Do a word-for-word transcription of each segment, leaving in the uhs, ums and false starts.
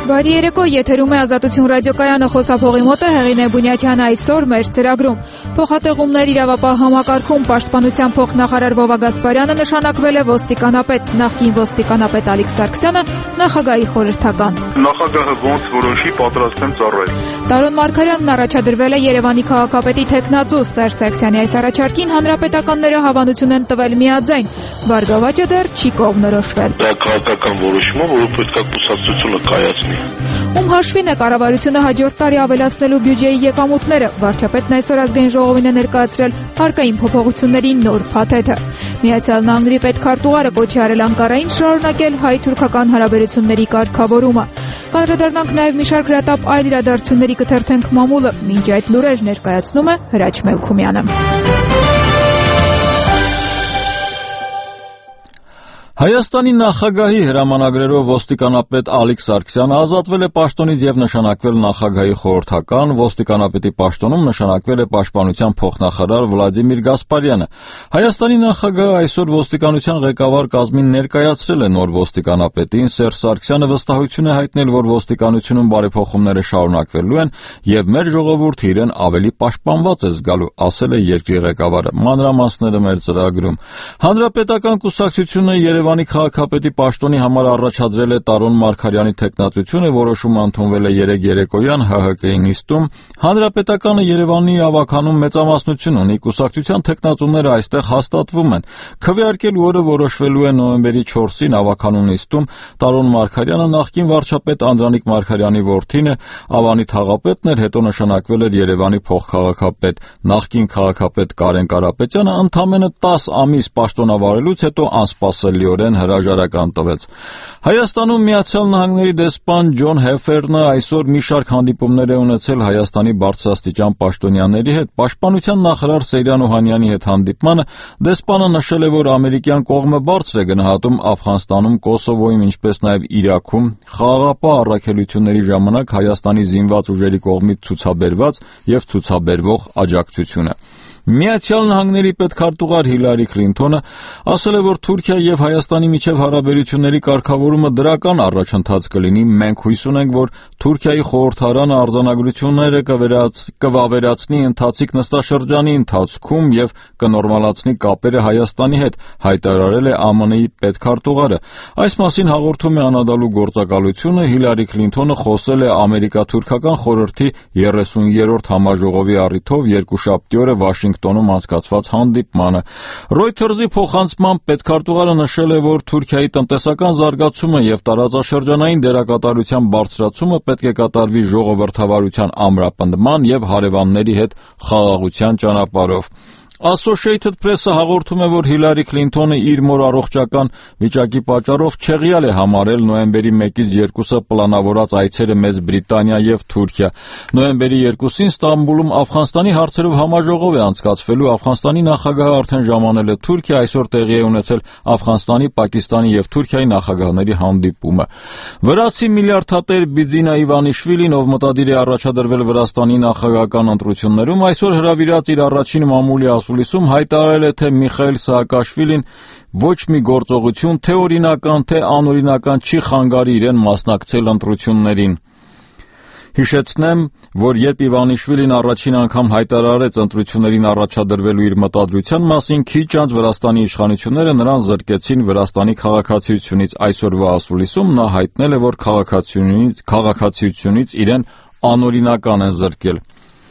Բարի երեկո, եթերում է Ազատություն ռադիոկայանը, խոսափողի մոտ է Հեղինե Բունյաթյանը։ Այսօր մեր ծրագրում փոխհատեղումներ իրավապահ համակարգում պաշտպանության փոխնախարար Վովա Գասպարյանը նշանակվել է ոստիկանապետ, նախկին ոստիկանապետ Ալիկ Սարգսյանը նախագահի խորհրդական։ Նախագահը ոնց որոշի, պատրաստ եմ ծառայել։ Տարոն Մարգարյանն առաջադրվել է Երևանի քաղաքապետի թեկնածու Սերժ Սարգսյանի այս առաջարկին հանրապետականները հավանություն են տվել միաձայն, բարգավաճը դեռ չի կողմնորոշվել։ Դա քաղաքական որոշում է, որը պետք է կուսակցությունը կայացնի։ Ում հաշվին է կառավարությունը հաջորդ տարի ավելացնելու բյուջեի եկամուտները, վարչապետն այսօր ազգային ժողովին է ներկայացրել հարկային փոփոխությունների նոր փաթեթը։ Միացյալ Նահանգների պետքարտուղարը կոչ է արել Անկարային շարունակել հայ-թուրքական հարաբերությունների կարգավորումը։ Կանդրադառնանք նաև մի շարք հրատապ այլ իրադարձությունների կթերթենք մամուլը, մինչ այդ լուրեր ներկայացնում է Հրաչ Մելքումյանը։ Հայաստանի նախագահի հրամանագրերով ոստիկանապետ Ալիկ Սարգսյանը ազատվել է պաշտոնից և նշանակվել նախագահի խորհրդական, ոստիկանապետի պաշտոնում նշանակվել է պաշտպանության փոխնախարար Վլադիմիր Գասպարյանը։ Հայաստանի նախագահը այսօր ոստիկանության ղեկավար կազմին ներկայացրել է նոր ոստիկանապետին։ Սերժ Սարգսյանը վստահություն է հայտնել, որ ոստիկանությունում բարեփոխումները շարունակվելու են և մեր ժողովուրդը իրեն ավելի պաշտպանված է զգալու, ասել է երկրի ղեկավարը։ Մանրամասները մեր ծրագրում։ Հանրապետական կուսակցությունը Երևանի քաղաքապետի պաշտոնի համար առաջադրել է Տարոն Մարգարյանի թեկնածությունը, որոշումը ընդունվել է երեկ երեկոյան Հ Հ Կ-ի նիստում։ Հանրապետականը Երևանի ավագանում մեծամասնություն ունի, կուսակցության թեկնածուները այստեղ հաստատվում են։ Քվեարկելու օրը որոշվելու է նոյեմբերի չորսին ավագանու նիստում։ Տարոն Մարգարյանը նախկին վարչապետ Անդրանիկ Մարգարյանի որդին է, Ավանի թաղապետն էր, հետո նշանակվել էր Երևանի փոխքաղաքապետ։ Նախկին քաղաքապետ Կարեն Կարապետյանը ընդամենը տասը ամիս պաշտոնավարելուց հետո անսպասելիորեն հրաժարական տվեց։ Հայաստանում Միացյալ Նահանգների դեսպան Ջոն Հեֆերնը այսօր մի շարք հանդիպումներ է ունեցել Հայաստանի բարձրաստիճան պաշտոնյաների հետ։ Պաշտպանության նախարար Սեյրան Օհանյանի հետ հանդիպմանը դեսպանը նշել է, որ ամերիկյան կողմը բարձր է գնահատում Աֆղանստանում, Կոսովոյում, ինչպես նաև Իրաքում խաղաղապահ առաքելությունների ժամանակ Հայաստանի զինված ուժերի կողմից ցուցաբերված և ցուցաբերվող աջակցությունը։ Միացյալ Նահանգների պետքարտուղար Հիլարի Քլինթոնը ասել է, որ Թուրքիա և Հայաստանի միջև հարաբերությունների կարգավորումը դրական առաջընթաց կլինի։ Մենք հույս ունենք, որ Թուրքիայի խորհրդարանը արձանագրությունները կվավերացնի ընթացիկ նստաշրջանի ընթացքում և կնորմալացնի կապերը Հայաստանի հետ, հայտարարել է Ա Մ Ն-ի պետքարտուղարը։ Այս մասին հաղորդում է Անադոլու գործակալությունը։ Հիլարի Քլինթոնը խոսել է ամերիկա-թուրքական խորհրդի երեսուներորդ համաժողովի առիթով երկուշաբթի օրը Վաշինգտոնում անցկացված հանդիպմանը։ Reuters-ի փոխանցմամբ պետքարտուղարը նշել է, որ Թուրքիայի տնտեսական զարգացումը և տարածաշրջանային դերակատարության բարձրացումը պետք է կատարվի ժողովրդավարության ամրապնդման և հարևանների հետ խաղաղության ճանապարհով։ Associated Press-ը հաղորդում է, որ Հիլարի Քլինթոնը իր մոր առողջական վիճակի պատճառով չեղյալ է համարել նոյեմբերի մեկից երկուսը պլանավորած այցերը Մեծ Բրիտանիա և Թուրքիա։ Նոյեմբերի երկուսին Ստամբուլում Աֆղանստանի հարցերով համաժողով է անցկացվելու։ Աֆղանստանի նախագահը արդեն ժամանել է Թուրքիա, այսօր տեղի է ունեցել Աֆղանստանի, Պակիստանի և Թուրքիայի նախագահների հանդիպումը։ Վրացի միլիարդատեր Բիձինա Իվանիշվիլին, ով մտադիր է առաջադրվել Վրաստանի նախագահական ընտրություններում, այսօր հրավիրած իր առաջին մամուլի ասուլիսում հայտարարել է, թե Միխայիլ Սաակաշվիլին ոչ մի գործողություն, թե օրինական, թե անօրինական չի խանգարի իրեն մասնակցել ընտրություններին։ Հիշեցնեմ, որ երբ Իվանիշվիլին առաջին անգամ հայտարարեց ընտրություններին առաջադրվելու իր մտադրության մասին, քիչ անց Վրաստանի իշխանությունները նրան զրկեցին Վրաստանի քաղաքացիությունից։ Այսօրվա ասուլիսում նա հայտնել է, որ քաղաքացիությունից իրեն անօրինական են զրկել։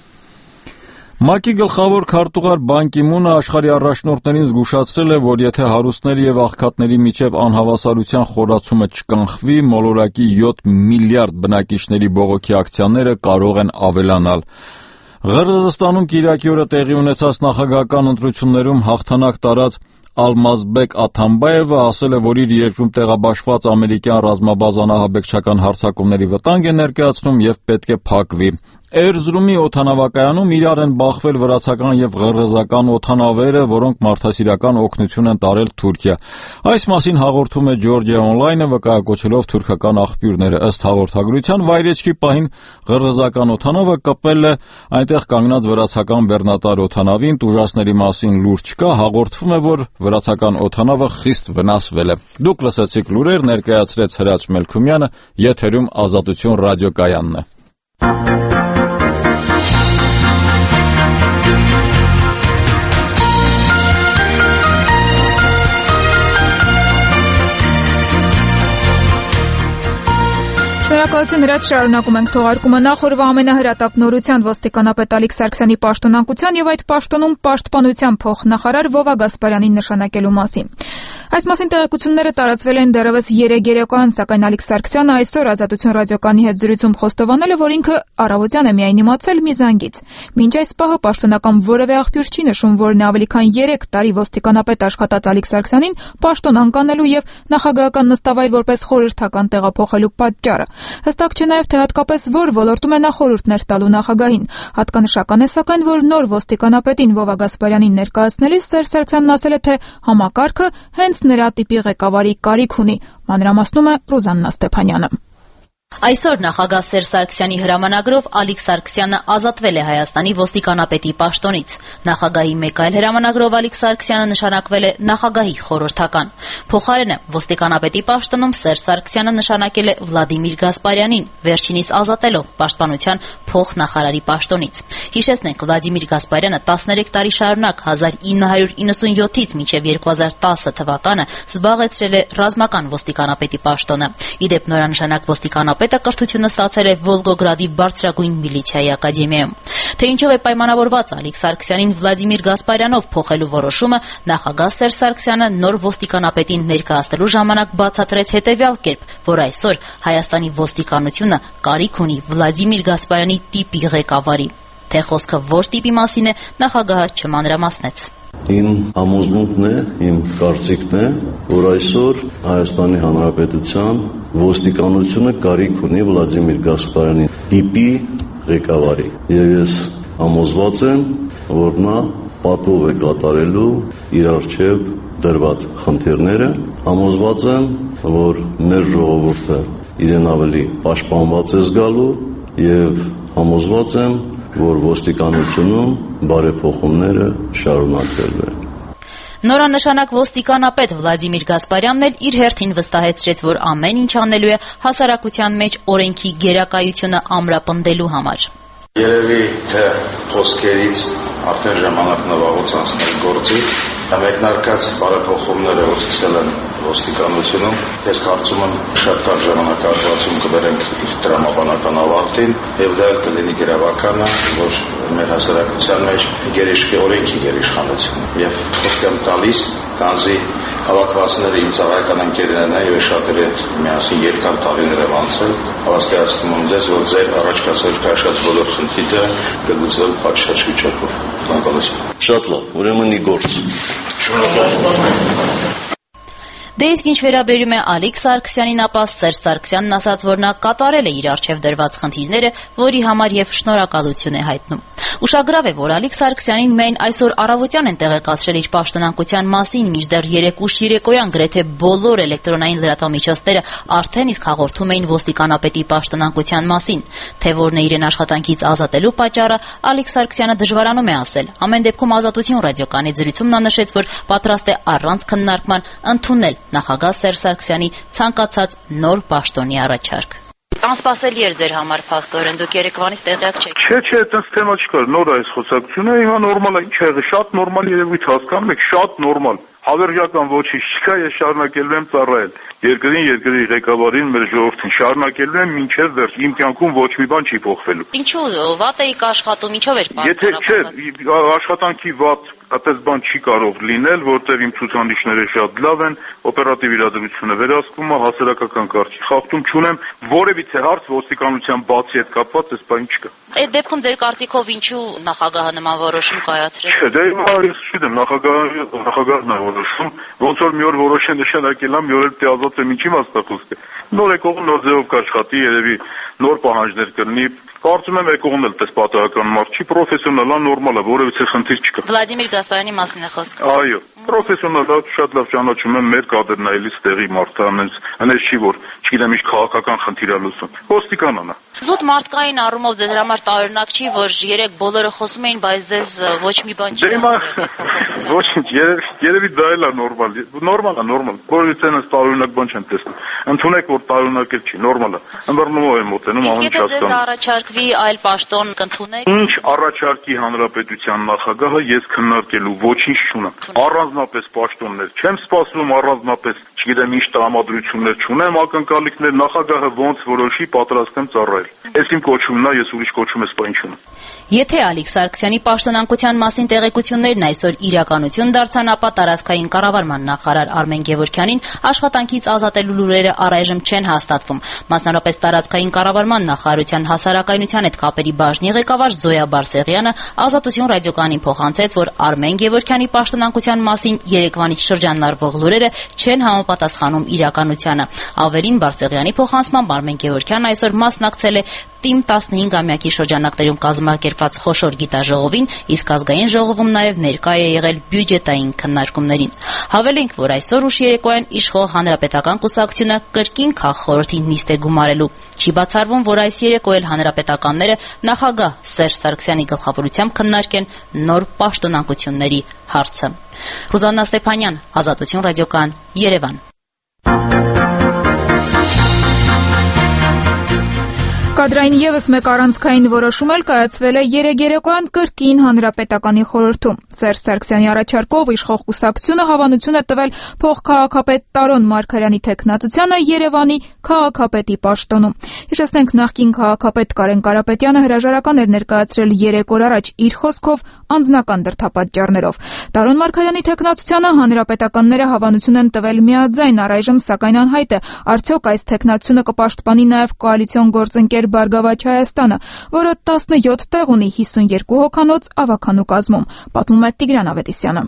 ՄԱԿ-ի գլխավոր քարտուղար Բան Կի Մունը աշխարհի առաջնորդներին զգուշացրել է, որ եթե հարուստների և աղքատների միջև անհավասարության խորացումը չկանխվի, մոլորակի յոթ միլիարդ բնակիչների բողոքի ակցիաները կարող են ավելանալ։ Ղրղըզստանում կիրակի օրը տեղի ունեցած նախագահական ընտրություններում հաղթանակ տարած Ալմազբեկ Աթամբաևը ասել է, որ իր երկրում տեղաբաշխված ամերիկյան ռազմաբազան ահաբեկչական հարձակումների վտանգ է ներկայացնում և պետք է փակվի։ Էրզրումի օդանավակայանում իրար են բախվել վրացական եւ ղրղզական օդանավերը, որոնք մարդասիրական օգնություն են տարել Թուրքիա։ Այս մասին հաղորդում է Georgia Online-ը, վկայակոչելով թուրքական աղբյուրները։ Ըստ հաղորդագրության, վայրեջքի պահին ղրղզական օդանավը կպել է այնտեղ կանգնած վրացական բեռնատար օդանավին, տուժածների մասին լուր չկա, հաղորդվում է, որ վրացական օդանավը խիստ վնասվել է։ Դուք լսեցիք լուրեր, ներկայացրեց Հրաչ Մելքումյանը, եթերում Ազատություն ռադիոկայանն է։ Շնորհակալություն, Հրաչ, շարունակում ենք թողարկումը։ Նախորդ ամենահրատապ նորության ոստիկանապետ Ալիկ Սարգսյանի պաշտոնակության եւ այդ պաշտոնում պաշտպանության փոխնախարար Վովա Գասպարյանին նշանակելու մասին։ Այս մասին տեղեկությունները տարածվել են դեռևս երեկ երեկոյան, սակայն Ալիկ Սարգսյանը այսօր Ազատություն ռադիոկայանի հետ զրույցում խոստովանել է, որ ինքը առավոտյան է միայն իմացել մի զանգից։ Մինչ այս պահը պաշտոնական որևէ աղբյուր չի նշում, որ նա ավելի քան երեք տարի ոստիկանապետ աշխատած Ալիկ Սարգսյանին պաշտոն անկանելու եւ նախագահական նստավայր որպես խորհրդական տեղափոխելու պատճառը։ Հստակ չէ նաև, թե հատկապես որ ոլորտում է նա խորհուրդներ տալու նախագահին։ Հատկանշական է սակայն, որ նոր ոստիկանապետին Վովա Գասպարյանին ներկայացնելիս Սերժ Սարգսյանն ասել է, թե համակարգը հենց նրա տիպի ղեկավարի կարիք ունի։ Մանրամասնում է Ռուզաննա Ստեփանյանը։ Այսօր նախագահ Սերժ Սարգսյանի հրամանագրով Ալիկ Սարգսյանը ազատվել է Հայաստանի ոստիկանապետի պաշտոնից։ Նախագահի մեկ այլ հրամանագրով Ալիկ Սարգսյանը նշանակվել է նախագահի խորհրդական։ Փոխարենը ոստիկանապետի պաշտոնում Սերժ Սարգսյանը նշանակել է Վլադիմիր Գասպարյանին, վերջինիս ազատելով պաշտպանության փոխնախարարի պաշտոնից։ Հիշեցնենք, Վլադիմիր Գասպարյանը տասներեք տարի շարունակ հազար ինը հարյուր իննսունյոթից մինչև երկու հազար տասը թվականը զբաղեցրել է ռազմական ոստիկանապետի պաշտոնը։ Իդեպ նորանշանակ ոստիկանապետ Պետը կրթությունը ստացել է Վոլգոգրադի բարձրագույն միլիցիայի ակադեմիայում։ Թե ինչով է պայմանավորված Ալիկ Սարգսյանին Վլադիմիր Գասպարյանով փոխելու որոշումը, նախագահ Սերժ Սարգսյանը նոր ոստիկանապետին ներկայացնելու ժամանակ բացատրեց հետևյալ կերպ, որ այսօր Հայաստանի ոստիկանությունը կարիք ունի Վլադիմիր Գասպարյանի տիպի ղեկավարի։ Թե խոսքը որ տիպի մասին է, նախագահը չմանրամասնեց։ Իմ համոզմունքն է, իմ կարծիքն է, որ այսօր Հայաստանի Հանրապետության ոստիկանությունը կարիք ունի Վլադիմիր Գասպարյանի տիպի ղեկավարի։ Եվ ես համոզված եմ, որ նա պատվով է կատարելու իր առջև դրված խնդիրները։ Համոզված եմ, որ մեր ժողովուրդը իրեն ավելի պաշտպանված է զգալու եւ համոզված եմ, որ ոստիկանությունում բարեփոխումները շարունակվելու են։ Նորանշանակ ոստիկանապետ Վլադիմիր Գասպարյանն էլ իր հերթին վստահեցրեց, որ ամեն ինչ անելու է հասարակության մեջ օրենքի գերակայությունը ամրապնդելու համար։ Երևի թե խոսքերից արդեն ժամանակն է վաղուց անցնել գործի, մեկնարկած բարեփոխումները, որ սկսել են ոստիկանությունում, ես կարծում եմ շատ կարճ ժամանակահատվածում կբերենք իր տրամաբանական ավարտին, եւ դա էլ կլինի գրավականը, որ մեր հասարակության մեջ գերիշխի օրենքի գերիշխանություն։ Եվ խոսք եմ տալիս, կանզի հավաքվածները իմ ծառայական ընկերներն են եւ շատերը միասին երկար տարիներ են անցել, հավաստիացնում եմ ձեզ, որ ձեր առաջկացել քաշած բոլոր խնդիրները կլուծվեն պատշաճ վիճակով։ Ցանկալություն։ Շատ լավ, ուրեմն ի գործ։ Շնորհակալ։ Դե իսկ ինչ վերաբերում է Ալիկ Սարգսյանին, ապա Սերժ Սարգսյանն ասաց, որ նա կատարել է իր առջև դրված խնդիրները, որի համար եւ շնորհակալություն է հայտնում։ Ուշագրավ է, որ Ալիկ Սարգսյանին միայն այսօր առավոտյան են տեղեկացրել իր պաշտոնակության մասին, մինչդեռ երեկ ուշ երեկոյան գրեթե բոլոր էլեկտրոնային լրատվամիջոցները արդեն իսկ հաղորդում էին ոստիկանապետի պաշտոնակության մասին։ Թե որն է իրեն աշխատանքից ազատելու պատճառը, Ալիկ Սարգսյանը դժվարանում է ասել։ Ամեն դեպքում Ազատություն ռադիոկայանի զրույցում նա նշեց, որ պատրաստ է առանց քննարկման ընդունել նախագահ Սերժ Սարգսյանի ցանկացած նոր պաշտոնի առաջարկ։ Անսպասելի էր ձեր համար փաստորեն, դուք երեկվանից տեղյակ չեք։ Չէ, չէ, այդպես թեմա չկար, նոր է այս խոսակցությունը, հիմա նորմալ է, ինչ է եղել, շատ նորմալ երևույթ հասկանում եք, շատ նորմալ։ Հավերժական ոչինչ չկա, ես շարունակելու եմ ծառայել երկրին, երկրի ղեկավարին, մեր ժողովրդին, շարունակելու եմ մինչև վերջ, իմ կյանքում ոչ մի բան չի փոխվելու։ Ինչու՞ վատ էիք աշխատում, ինչով էր պատճառը։ Եթե չէ, աշխատանքի վատ այդպես բան չի կարող լինել, որտեղ իմ ցուցանիշները շատ լավ են, օպերատիվ իրադրությունը վերահսկվում է, հասարակական կարգի խախտում չունեմ, որևիցե հարց ոստիկանության բացի հետ կապված այս բան չկա։ Այդ դեպքում ձեր կարծիքով ինչու նախագահը նման որոշում կայացրել։ Չէ, դե հիմա ես չգիտեմ, նախագահը նախագահն է որոշում, ոնց որ մի օր որոշ է նշանակել, մի օր էլ դե ազատ եմ, ինչի մասնա խոսքը։ Նոր եկողը նոր ձևով կաշխատի, երևի նոր պահանջներ կլինի։ Կարծում եմ եկողն էլ պես պատահական մարդ չի, պրոֆեսիոնալ է, նորմալ է, որևիցե խնդիր չկա։ Վլադիմիր Գասպարյանի մասին է խոսքը։ Այո, պրոֆեսիոնալ է, շատ լավ ճանաչում եմ, մեր կադրն է, էլի ստեղի մարդ է, ամենս, այնպես չի, որ չգիտեմ ինչ քաղաքական խնդիր է լուծում։ Ոստիկանն է։ Զուտ մարդկային առումով ձեզ համար տարօրինակ չի, որ երեք բոլորը խոսում էին, բայց ձեզ ոչ մի բան չի ասել։ Ոչինչ, երևի դա էլ է նորմալ, նորմալ է, նորմալ։ Որովհետեւ այնպես տարօրինակ բան չեմ տեսնում։ Ընդունեք, որ տարօրինակ էլ չի, նորմալ է։ Ըմբռնումով եմ մոտենում, ամեն ինչ հասկանում։ Առաջարկվի այլ պաշտոն կընդունեք։ Ինչ առաջարկի հանրապետության նախագահը ես քննարկելու ոչինչ չունեմ։ Առանձնապես պաշտոններ չեմ սպասում, առանձնապես չգիտեմ ինչ տրամադրություններ չունեմ, ակնկալիքներ նախագահը ոնց որոշի պատրաստ եմ ծառայել։ Այս իմ կոչումն է, ես ուրիշ կոչում ես բան չունեմ։ Եթե Ալիկ Սարգսյանի պաշտոնանկության մասին տեղեկություններն այսօր իրականություն դարձան, ապա տարածքային կառավարման նախարար Արմեն Գևորգյանին աշխատանքից ազատելու լուրերը առայժմ չեն հաստատվում։ Մասնավորապես տարածքային կառավարման նախարարության հասարակայնության հետ կապերի բաժնի ղեկավար Զոյա Բարսեղյանը Ազատություն ռադիոկայանին փոխանցեց, որ Արմեն Գևորգյանի պաշտոնանկության մասին երեկվանից շրջանառվող լուրերը չեն համապատասխանում իրականությանը։ Ավելին, Բարսեղյանի փոխանցմամբ Արմեն Գևորգյանն այսօր մասնակցել է Տիմ տասնհինգամյակի շրջանակներում կազմակերպված խոշոր գիտաժողովին, իսկ ազգային ժողովում նաև ներկա է եղել բյուջետային քննարկումներին։ Հավելենք, որ այսօր ուշ երեկոյան իշխող հանրապետական կուսակցությունը կրկին քաղխորհրդի նիստ է գումարելու։ Չի բացառվում, որ այս երեկո էլ հանրապետականները նախագահ Սերժ Սարգսյանի գլխավորությամբ քննարկեն նոր պաշտոնանկությունների հարցը։ Ռուզաննա Ստեփանյան, Ազատություն ռադիոկայան, Երևան։ Կադրային ևս մեկ առանցքային որոշում էլ կայացվել է երեկ երեկոյան կրկին հանրապետականի խորհրդում։ Սերժ Սարգսյանի առաջարկով իշխող կուսակցությունը հավանություն է տվել փոխքաղաքապետ Տարոն Մարգարյանի թեկնածությանը Երևանի քաղաքապետի պաշտոնում։ Հիշեցնենք, նախկին քաղաքապետ Կարեն Կարապետյանը հրաժարական էր ներկայացրել երեք օր առաջ իր խոսքով անձնական դրդապատճառներով։ Տարոն Մարգարյանի թեկնածությանը հանրապետականները հավանություն են տվել միաձայն, առայժմ սակայն անհայտ է, արդյոք այս թեկնածությունը կպաշտպանի նաև կոալիցիոն գործընկեր Բարգավաճ Հայաստանը, որը տասնյոթ տեղ ունի հիսունյոթ հոգանոց ավականու կազմում, պատմում է Տիգրան Ավետիսյանը։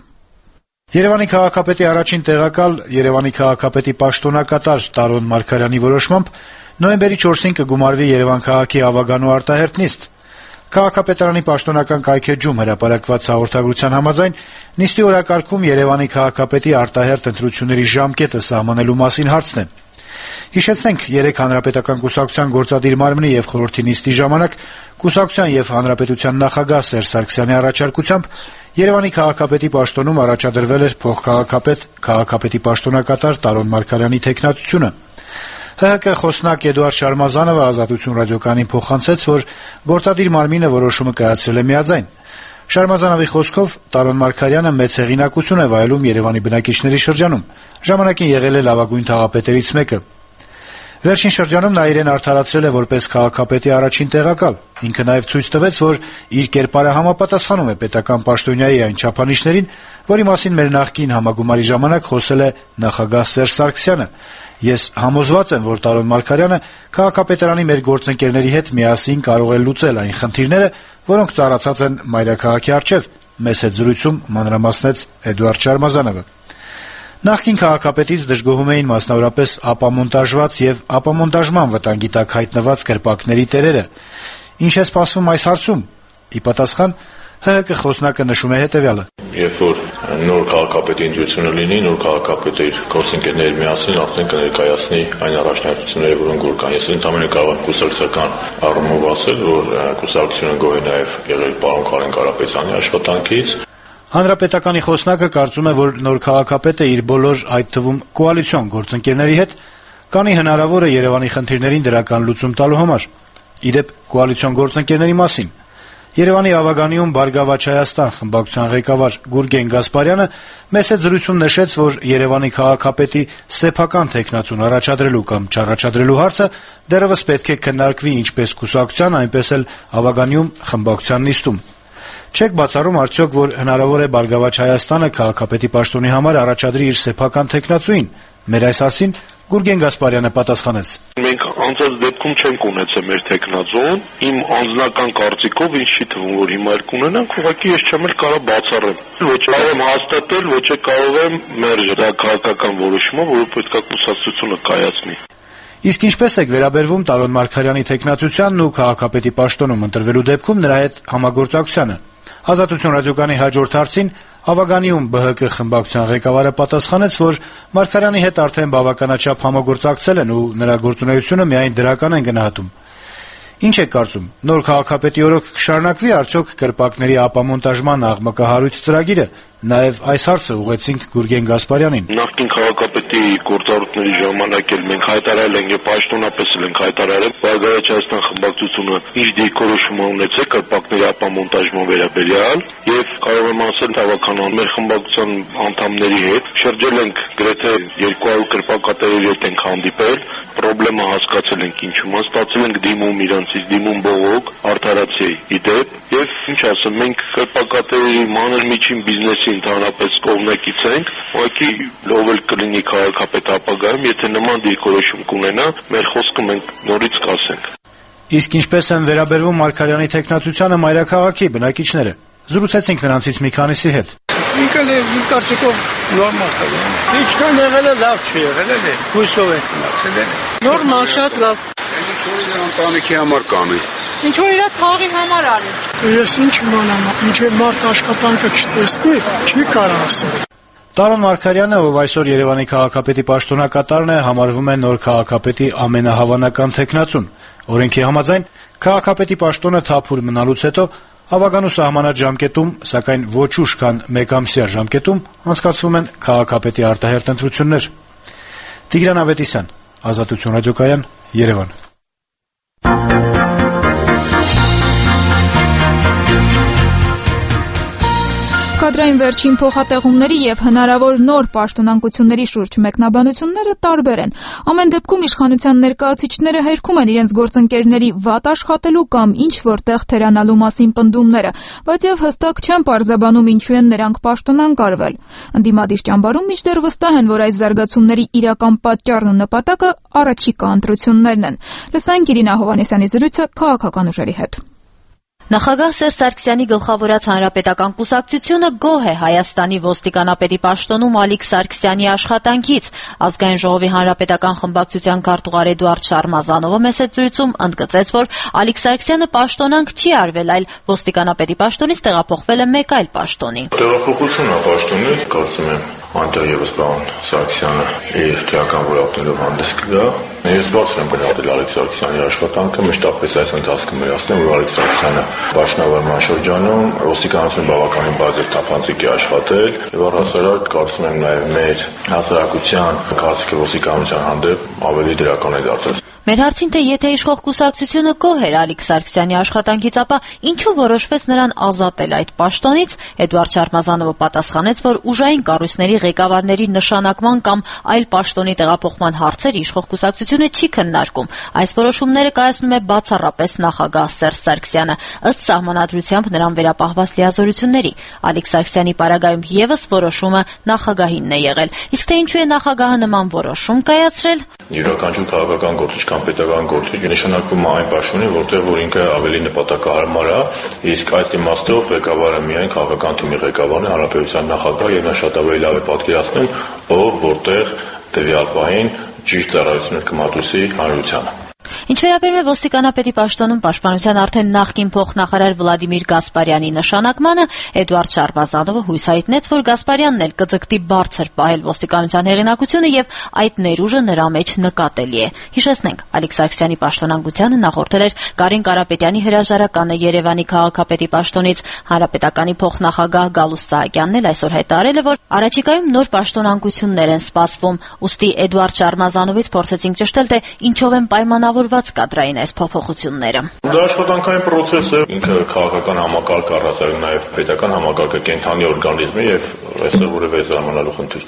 Երևանի քաղաքապետի առաջին տեղակալ, Երևանի քաղաքապետի պաշտոնակատար Տարոն Մարգարյանի որոշմամբ նոյեմբերի չորսին կգումարվի Երևան քաղաքի ավագանու արտահերթ նիստ։ Քաղաքապետարանի պաշտոնական կայքեջում հրապարակված հաղորդագրության համաձայն նիստի օրակարգում Երևանի քաղաքապետի արտահերթ ընտրությունների ժամկետը սահմանելու մասին հարցն է։ Հիշեցնենք, երեք հանրապետական կուսակցության գործադիր մարմնի եւ խորհրդի նիստի ժամանակ կուսակցության եւ հանրապետության նախագահ Սերժ Սարգսյանի առաջարկությամբ Երևանի քաղաքապետի պաշտոնում առաջադրվել էր փոխքաղաքապետ, քաղաքապետի պաշտոնակատար Տարոն Մարգարյանի թեկնածությունը։ ՀՀԿ խոսնակ Էդուարդ Շարմազանովը Ազատություն ռադիոկայանին փոխանցեց, որ գործադիր մարմինը որոշումը կայացրել է միաձայն։ Շարմազանովի խոսքով Տարոն Մարգարյանը մեծ հեղինակություն է վայելում Երևանի բնակիչների շրջանում, ժամանակին եղել է լավագույն թաղապետերից մեկը։ Վերջին շրջանում նա իրեն արդարացրել է որպես քաղաքապետի առաջին տեղակալ։ Ինքը նաև ցույց տվեց, որ իր կերպարը համապատասխանում է պետական պաշտոնյայի այն չափանիշներին, որի մասին մեր նախկին համագումարի ժամանակ խոսել է նախագահ Սերժ Սարգսյանը։ Ես համոզված եմ, որ Տարոն Մարգարյանը քաղաքապետարանի մեր գործընկերների հետ միասին կարող է լուծել այն խնդիրները, որոնք ծառացած են մայրաքաղաքի առջև, մեծ հետ զրույցում մանրամասնեց Էդուարդ Շարմազանովը։ Նախկին քաղաքապետից դժգոհում էին մասնավորապես ապամոնտաժված եւ ապամոնտաժման վտանգի տակ հայտնված կրպակների տերերը։ Ինչ է սպասվում այս հարցում։ Ի պատասխան ՀՀԿ խոսնակը նշում է հետեւյալը. Երբ որ նոր քաղաքապետի ընտրությունը լինի, նոր քաղաքապետը իր գործընկերների միասին արդեն կներկայացնի այն առաջնահերթությունները, որոնք որ կան։ Ես ընդհանրապես կարող եմ կուսակցական առումով ասել, որ կուսակցությունը գոհ է նաև եղել պարոն Կարեն Կարապետյանի աշխատանքից։ Հանրապետականի խոսնակը կարծում է, որ նոր քաղաքապետը իր բոլոր, այդ թվում կոալիցիոն գործընկերների հետ կանի հնարավորը Երևանի խնդիրներին դրական լուծում տալու համար։ Իդեպ կոալիցիոն գործընկերների մասին Երևանի ավագանիում Բարգավաճ Հայաստան խմբակցության ղեկավար Գուրգեն Գասպարյանը մեծ հետ զրույցում նշեց, որ Երևանի քաղաքապետի սեփական թեկնածուն առաջադրելու կամ չառաջադրելու հարցը դեռևս պետք է քննարկվի ինչպես կուսակցության, այնպես էլ ավագանիում խմբակցության նիստում։ Չեք բացառում արդյոք, որ հնարավոր է Բարգավաճ Հայաստանը քաղաքապետի պաշտոնի համար առաջադրի իր սեփական թեկնածուին։ Մեր այս հարցին Գուրգեն Գասպարյանը պատասխանեց. Մենք անցած դեպքում չենք ունեցել մեր թեկնածուն, իմ անձնական կարծիքով ինձ չի թվում, որ հիմա էլ կունենանք, ուղղակի ես չեմ էլ կարող բացառեմ։ Ոչ կարող եմ հաստատել, ոչ էլ կարող եմ մերժել դա քաղաքական որոշումը, որը պետք է կուսակցությունը կայացնի։ Իսկ ինչպես եք վերաբերվում Տարոն Մարգարյանի թեկնածությանն ու քաղաքապետի պաշտոնում ընտրվելու դեպքում նրա հետ համագործակցությանը։ Ազատություն ռադիոկայանի հաջորդ հարցին Ավագանիում Բ Հ Կ խմբակցության ղեկավարը պատասխանեց, որ Մարգարյանի հետ արդեն բավականաչափ համագործակցել են ու նրա գործունեությունը միայն դրական են գնահատում։ Ինչ եք կարծում, նոր քաղաքապետի օրոք կշարունակվի արդյոք կրպակների ապամոնտաժման աղմկահարույց ծրագիրը։ Նաև այս հարցը ուղղեցինք Գուրգեն Գասպարյանին։ Նախկին քաղաքապետի գործառույթների ժամանակ էլ մենք հայտարարել ենք եւ պաշտոնապես էլ ենք հայտարարել Բարգավաճ Հայաստան խմբակցությունը ինչ դիրքորոշում է ունեցել կրպակների ապամոնտաժման վերաբերյալ եւ կարող եմ ասել հավաքանան մեր խմբակցության անդամների հետ շրջել ենք գրեթե երկու հարյուր կրպակատերերի հետ ենք հանդիպել, պրոբլեմը հասկացել ենք ինչու՞մ է, ստացել ենք դիմում իրանցից, դիմում բողոք, արդարացի իդեպ եւ ինչ ասեմ, մենք կրպակատերերի մանր միջին բիզնեսի ընդհանրապես կողմնակից ենք, ուղղակի ով էլ կլինի քաղաքապետ ապագայում, եթե նման դիրքորոշում կունենա, մեր խոսքը մենք նորից կասենք։ Իսկ ինչպես են վերաբերվում Մարգարյանի թեկնածությանը մայրաքաղաքի բնակիչները։ Զրուցեցինք նրանցից մի քանիսի հետ։ Ինքը իր կարծիքով նորմալ է։ Ինչքան եղել է լավ չի եղել է։ Հույսով է մնացել է։ Նորմալ, շատ լավ։ Ինչ որ ընտանիքի համար կանի։ Ինչ որ իր թաղի համար արի։ Ես ինչ իմանամ, ինչեւ մարդ աշխատանքը չտեսնի, չի կարող ասել։ Տարոն Մարգարյանը, ով այսօր Երևանի քաղաքապետի պաշտոնակատարն է, համարվում է նոր քաղաքապետի ամենահավանական թեկնածուն։ Օրենքի համաձայն քաղաքապետի պաշտոնը թափուր մնալուց հետո Ավագանու սահմանած ժամկետում, սակայն ոչ ուշ, քան մեկամսյա ժամկետում անցկացվում են քաղաքապետի արտահերթ ընտրություններ։ Տիգրան Ավետիսյան, Ազատություն ռադիոկայան, Երևան։ Կադրային վերջին փոխատեղումների եւ հնարավոր նոր պաշտոնանկությունների շուրջ մեկնաբանությունները տարբեր են։ Ամեն դեպքում իշխանության ներկայացուցիչները հերքում են իրենց գործընկերների վատ աշխատելու կամ ինչ որտեղ թերանալու մասին պնդումները, բայց եւ հստակ չեն պարզաբանում ինչու են նրանք պաշտոնանկարվել։ Ընդդիմադիր ճամբարում մինչդեռ վստահ են, որ այս զարգացումների իրական պատճառն ու նպատակը առաջիկա ընտրություններն են։ Լսենք Իրինա Հովհաննիսյանի զրույցը քաղաքական ուժերի հետ։ Նախագահ Սերժ Սարգսյանի գլխավորած հանրապետական կուսակցությունը գոհ է Հայաստանի ոստիկանապետի պաշտոնում Ալիկ Սարգսյանի աշխատանքից։ Ազգային ժողովի հանրապետական խմբակցության քարտուղար Էդուարդ Շարմազանովը մեծ զրույցում ընդգծեց, որ Ալիկ Սարգսյանը պաշտոնանկ չի արվել, այլ ոստիկանապետի պաշտոնից տեղափոխվել է մեկ այլ պաշտոնի։ Տեղափոխությունը պաշտոնի, կարծում եմ, այնտեղ եւս պարոն Սարգսյանը իր քրական որակներով հանդես կգա։ Ես բարձր եմ գնահատել Ալիկ Սարգսյանի աշխատանքը, մշտապես այս ընթացքում միացնեմ, որ Ալիկ Սարգսյանը պաշտոնավարման շրջանում ոստիկանությունը բավականին բազիկ թափանցիկ է աշխատել եւ առհասարակ կարծում եմ նաեւ մեր հասարակության կարծիքը ոստիկանության հանդեպ ավելի դրական է դարձել։ Մեր հարցին, թե եթե իշխող կուսակցությունը գոհ էր Ալիկ Սարգսյանի աշխատանքից, ապա ինչու որոշվեց նրան ազատել այդ պաշտոնից, Էդուարդ Շարմազանովը պատասխանեց, որ ուժային կառույցների ղեկավարների նշանակման կամ այլ պաշտոնի տեղափոխման հարցեր իշխող կուսակցությունը չի քննարկում։ Այս որոշումները կայացնում է բացառապես նախագահ Սերժ Սարգսյանը, ըստ սահմանադրությամբ նրան վերապահված լիազորությունների։ Ալիկ Սարգսյանի պարագայում եւս որոշումը նախագահինն է եղել։ Իսկ թե ինչու է նախագահը նման որոշում կայացրել։ Յուրաքանչյուր քաղաքական գործիչ կամ պետական գործիչ նշանակվում է այն պաշտոնին, որտեղ որ ինքը ավելի նպատակահարմար է, իսկ այդ իմաստով ղեկավարը միայն քաղաքական թիմի ղեկավարն է, հանրապետության նախագահը, եւ նա շատ ավելի լավ է պատկերացնում, ով որտեղ տվյալ պահին ճիշտ ծառայություններ կմատուցի հանրությանը։ Ինչ վերաբերում է ոստիկանապետի պաշտոնում պաշտպանության արդեն նախկին փոխնախարար Վլադիմիր Գասպարյանի նշանակմանը, Էդուարդ Շարմազանովը հույս հայտնեց, որ Գասպարյանն էլ կձգտի բարձր պահել ոստիկանության հեղինակությունը եւ այդ ներուժը նրա մեջ նկատելի է։ Հիշեցնենք, Ալիկ Սարգսյանի պաշտոնանկությանը նախորդել էր Կարեն Կարապետյանի հրաժարականը Երևանի քաղաքապետի պաշտոնից։ Հանրապետականի փոխնախագահ Գալուստ Սահակյանն էլ այսօր հայտարարել է, որ առաջիկայում նոր պաշտոնանկություններ են սպասվում։ Ուստի Էդուարդ Շարմազանովից փորձեցինք ճշտել, թե ինչով են պայմանավորված կադրային այս փոփոխությունները։ Դա աշխատանքային process է, ինքը քաղաքական համակարգ առասարակ նաև պետական համակարգը կենթանի օրգանիզմ է եւ այստեղ որևէ զարմանալու խնդիր չկա։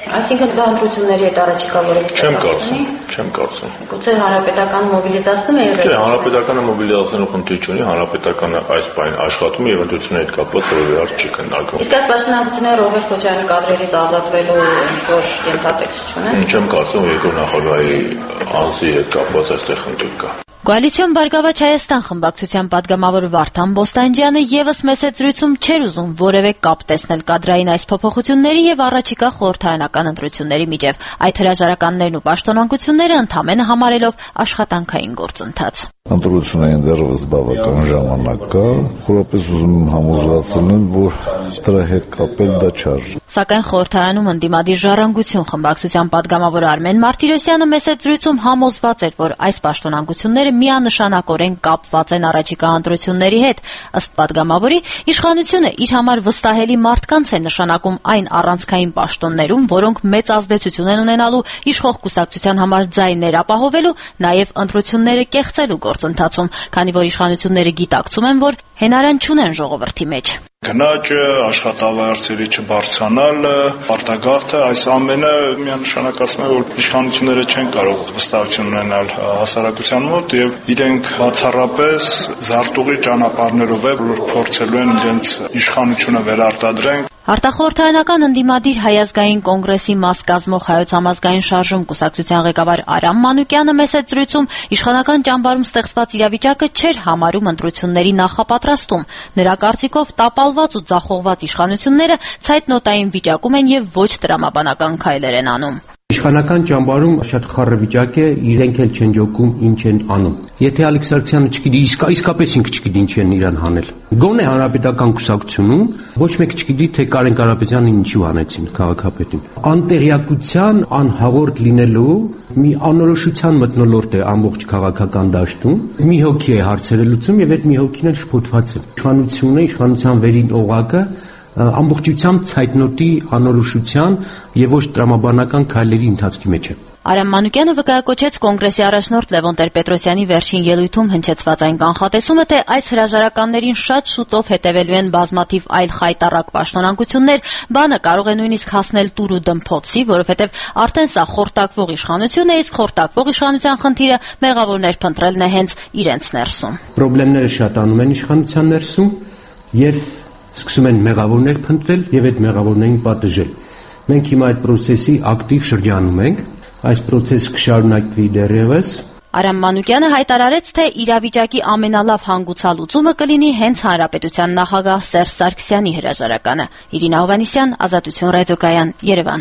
Այսինքն դա ընտրությունների հետ առաջիկա որևէ Չեմ կարծում, չեմ կարծում։ Գուցե հանրապետականը մոբիլիզացնում է Չէ, հանրապետականը մոբիլիզացնելու խնդիր չունի, հանրապետականը այս բանը աշխատում է եւ ընտրությունների հետ կապված որևէ հարց չի քննարկում։ Իսկ այս պաշտոնանկությունները Ռոբերտ Քոչարյանի կադրերից ազատվելու ինչ-որ ենթատեքստ չունեն։ Չեմ կարծում, երկրորդ նախագահի անձի հետ կապված այստեղ խնդիր կա։ Կոալիցիոն Բարգավաճ Հայաստան խմբակցության падգամավոր Վարդան Բոստանջյանը եւս մեծ զրույցում չէր ուզում որևէ կապ տեսնել կադրային այս փոփոխությունների եւ առաջիկա խորհրդարանական ընտրությունների միջեւ, այդ հրաժարականներն ու պաշտոնանկությունները ընդամենը համարելով աշխատանքային գործընթաց։ Ընտրություններին դեռևս բավական ժամանակ կա, խորապես ուզում եմ համոզվածել, որ դրա հետ կապել դա չարժե։ Սակայն խորհրդարանում ընդդիմադիր ժառանգություն խմբակցության падգամավոր Արմեն Մարտիրոսյանը մեծ զրույցում համոզված էր, որ այս պաշտոնանկությունները միանշանակորեն կապված են առաջիկա ընտրությունների հետ։ Ըստ падգամավորի, իշխանությունը իր համար վստահելի մարդկանց է նշանակում այն առանցքային պաշտոններում, որոնք մեծ ազդեցություն են ունենալու իշխող կուսակցության համար ձայներ ապահովելու, նաև ընտրությունները կեղծելու գործընթացում, քանի որ իշխանությունները գիտակցում են, որ հենարան չունեն ժողովրդի մեջ։ Գնաճը, աշխատավարձերի չբարձրանալը, արտագաղթը, այս ամենը միանշանակացնում է, որ իշխանությունները չեն կարող վստահություն ունենալ հասարակության մոտ եւ իրենք բացառապես զարտուղի ճանապարհներով է, որ փորձելու են իրենց իշխանությունը վերարտադրեն։ Արտախորհրդարանական ընդդիմադիր Հայ ազգային կոնգրեսի մաս կազմող Հայոց համազգային շարժում կուսակցության ղեկավար Արամ Մանուկյանը մեծ զրույցում իշխանական ճամբարում ստեղծված իրավիճակը չէր համարում ընտրությունների նախապատրաստում։ Նրա կարծիքով տապալված ու ձախողված իշխանությունները ցայտնոտային վիճակում են եւ ոչ տրամաբանական քայլեր են անում։ Իշխանական ճամբարում շատ խառը վիճակ է, իրենք էլ չեն ջոկում, ինչ են անում։ Եթե Ալեքս Սարգսյանը չգիտի, իսկա, իսկապես ինքը չգիտի ինչ են իրան հանել։ Գոնե հանրապետական կուսակցությունում ոչ մեկ չգիտի, թե Կարեն Կարապետյանին ինչու հանեցին քաղաքապետին։ Անտեղյակության, անհաղորդ լինելու մի անորոշության մթնոլորտ է ամբողջ քաղաքական դաշտում։ Մի հոգի է հարցերը լուծում եւ այդ մի հոգին էլ շփոթված է։ Իշխանությունը, իշխանության վերին օղակը ամբողջությամբ ցայտնոտի անորոշության եւ ոչ տրամաբանական քայլերի ընթացքի մեջ է։ Արամ Մանուկյանը վկայակոչեց կոնգրեսի առաջնորդ Լևոն Տեր-Պետրոսյանի վերջին ելույթում հնչեցված այն կանխատեսումը, թե այս հրաժարականներին շատ շուտով հետևելու են բազմաթիվ այլ խայտառակ պաշտոնանկություններ, բանը կարող է նույնիսկ հասնել տուր ու դմփոցի, որովհետև արդեն սա խորտակվող իշխանություն է, իսկ խորտակվող իշխանության խնդիրը մեղավորներ փնտրելն է հենց իրենց ներսում։ Պրոբլեմները շատանում են իշխանության ներսում եւ սկսում են մեղավորներ փնտրել եւ այդ մեղավորներին պատժել։ Մենք հիմա այդ process-ի ակտիվ շրջանում ենք, այս process-ը կշարունակվի դեռևս։ Արամ Մանուկյանը հայտարարեց, թե իրավիճակի ամենալավ հանգուցալուծումը կլինի հենց հանրապետության նախագահ Սերժ Սարգսյանի հրաժարականը։ Իրինա Հովհաննիսյան, Ազատություն ռադիոկայան, Երևան։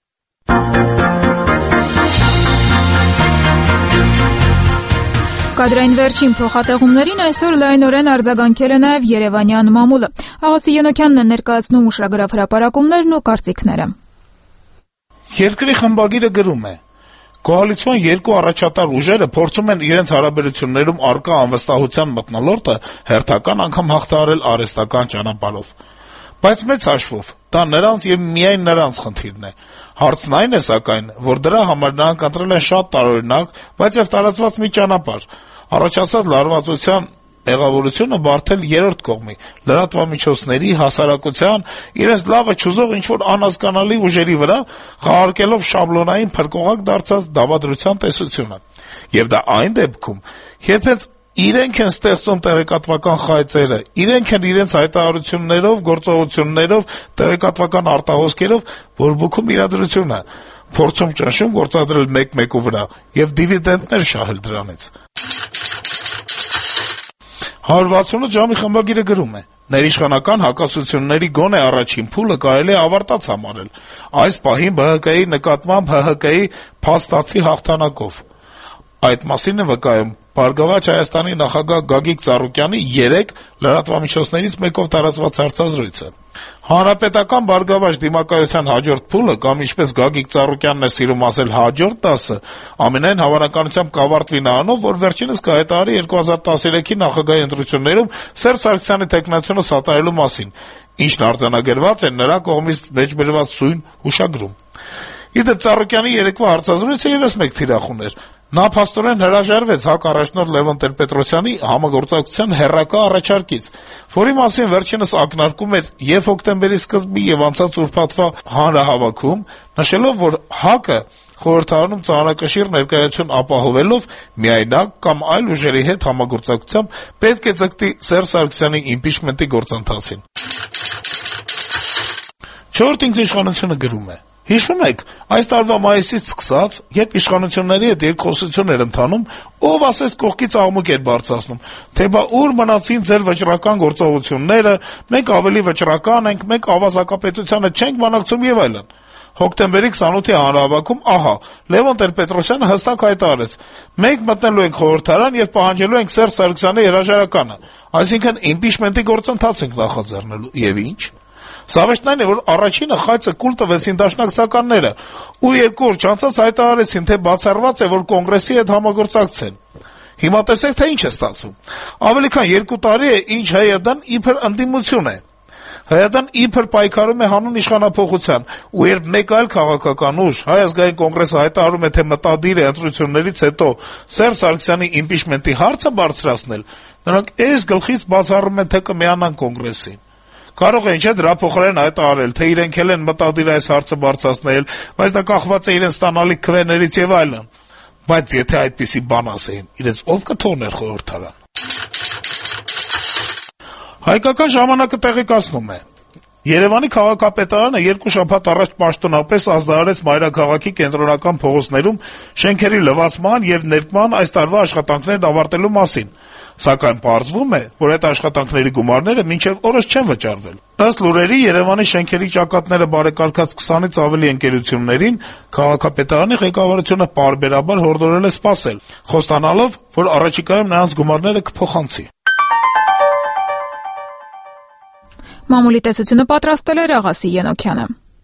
Կադրային վերջին փոխատեղումներին այսօր լայնորեն արձագանքել է նաև Երևանյան մամուլը։ Աղասի Յոնոքյանն է ներկայացնում ուշագրավ հրապարակումներն ու կարծիքները։ Երկրի խմբագիրը գրում է. Կոալիցիոն երկու առաջատար ուժերը փորձում են իրենց հարաբերություններում առկա անվստահության մթնոլորտը հերթական անգամ հաղթահարել արհեստական ճանապարհով։ Բայց մեծ հաշվով դա նրանց եւ միայն նրանց խնդիրն է։ Հարցն այն է, սակայն, որ դրա համար նրանք ընտրել են շատ տարօրինակ, բայց եւ տարածված մի ճանապարհ։ Առաջացած լարվածության եղավորությունը բարթել երրորդ կողմի, լրատվամիջոցների, հասարակության, իրենց լավը չուզող ինչ-որ անհասկանալի ուժերի վրա, խաղարկելով շաբլոնային փրկողակ դարձած դավադրության տեսությունը։ Եվ դա այն դեպքում, երբ հենց իրենք են ստեղծում տեղեկատվական խայծերը, իրենք են իրենց հայտարարություններով, գործողություններով, տեղեկատվական արտահոսքերով բորբոքում իրադրությունը, փորձում ճնշում գործադրել մեկ-մեկու վրա եւ դիվիդենդներ շահել դրանից։ հարյուր վաթսունութ ժամի խմբագիրը գրում է. Ներիշխանական հակասությունների գոնե առաջին փուլը կարելի է ավարտած համարել, այս պահին Բ Հ Կ-ի նկատմամբ Հ Հ Կ-ի փաստացի հաղթանակով։ Այդ մասին է վկայում Բարգավաճ Հայաստանի նախագահ Գագիկ Ծառուկյանի երեք լրատվամիջոցներից մեկով տարածված հարցազրույցը։ Հանրապետական Բարգավաճ դիմակայության հաջորդ փուլը, կամ ինչպես Գագիկ Ծառուկյանն է սիրում ասել հաջորդ դասը, ամենայն հավանականությամբ կավարտվի նրանով, որ վերջինս կհայտարարի երկու հազար տասներեքի նախագահի ընտրություններում Սերժ Սարգսյանի թեկնածությունը սատարելու մասին, ինչն արձանագրված է նրա կողմից մեջբերված սույն հուշագրում։ Իդեպ Ծառուկյանի երեկվա հարցազրույցը եւս մեկ թիրախուն էր։ Նա փաստորեն հրաժարվեց ՀԱԿ առաջնորդ Լևոն Տեր-Պետրոսյանի համագործակցության հեռակա առաջարկից, որի մասին վերջինս ակնարկում էր եւ հոկտեմբերի սկզբի եւ անցած ուրբաթվա հանրահավաքում, նշելով, որ ՀԱԿ-ը խորհրդարանում ծանրակշիռ ներկայություն ապահովելով միայնակ կամ այլ ուժերի հետ համագործակցությամբ պետք է ձգտի Սերժ Սարգսյանի իմպիչմենտի գործընթացին։ Չորրորդ ինքնիշխանությունը գրում է. Հիշում եք, այս տարվա մայիսից սկսած, երբ իշխանությունների հետ երկխոսություն էր ընթանում, ով ասես կողքից աղմուկ էր բարձրացնում, թե բա ուր մնացին ձեր վճռական գործողությունները, մենք ավելի վճռական ենք, մենք ավազակապետությանը չենք բանակցում եւ այլն։ Հոկտեմբերի քսանութի հանրահավաքում, ահա, Լևոն Տեր-Պետրոսյանը հստակ հայտարարեց. մենք մտնելու ենք խորհրդարան եւ պահանջելու ենք Սերժ Սարգսյանի հրաժարականը, այսինքն իմպիչմենտի գործընթաց ենք նախաձեռնելու, եւ ինչ։ Սավեշտն այն է, որ առաջինը խայծը կուլ տվեցին դաշնակցականները, ու երկու օր չանցած հայտարարեցին, թե բացառված է, որ կոնգրեսի հետ համագործակցեն։ Հիմա տեսեք, թե ինչ է ստացվում։ Ավելի քան երկու տարի է, ինչ ՀՅԴ-ն իբր ընդդիմություն է։ ՀՅԴ-ն իբր պայքարում է հանուն իշխանափոխության, ու երբ մեկ այլ քաղաքական ուժ, Հայ ազգային կոնգրեսը հայտարարում է, թե մտադիր է ընտրություններից հետո Սերժ Սարգսյանի իմպիչմենտի հարցը բարձրացնել, նրանք այս գլխից բացառում են, թե կմիանան կոնգրեսին։ Կարող են չէ դրա փոխարեն հայտարարել, թե իրենք էլ են մտադիր այս հարցը բարձրացնել, բայց դա կախված է իրենց ստանալիք քվեներից եւ այլն։ Բայց եթե այդպիսի բան ասեին, իրենց ով կթողներ խորհրդարան։ Հայկական ժամանակը տեղեկացնում է. Երևանի քաղաքապետարանը երկու շաբաթ առաջ պաշտոնապես ազդարարեց մայրաքաղաքի կենտրոնական փողոցներում շենքերի լվացման եւ ներկման այս տարվա աշխատանքներն ավարտելու մասին, սակայն պարզվում է, որ այդ աշխատանքների գումարները մինչեւ օրս չեն վճարվել։ Ըստ լուրերի, Երևանի շենքերի ճակատները բարեկարգած քսանից ավելի ընկերություններին քաղաքապետարանի ղեկավարությունը պարբերաբար հորդորել է սպասել, խոստանալով, որ առաջիկայում նրանց գումարները կփոխանցի։ Մամուլի տեսությունը պատրաստել է Ռաղասի Ենոքյանը։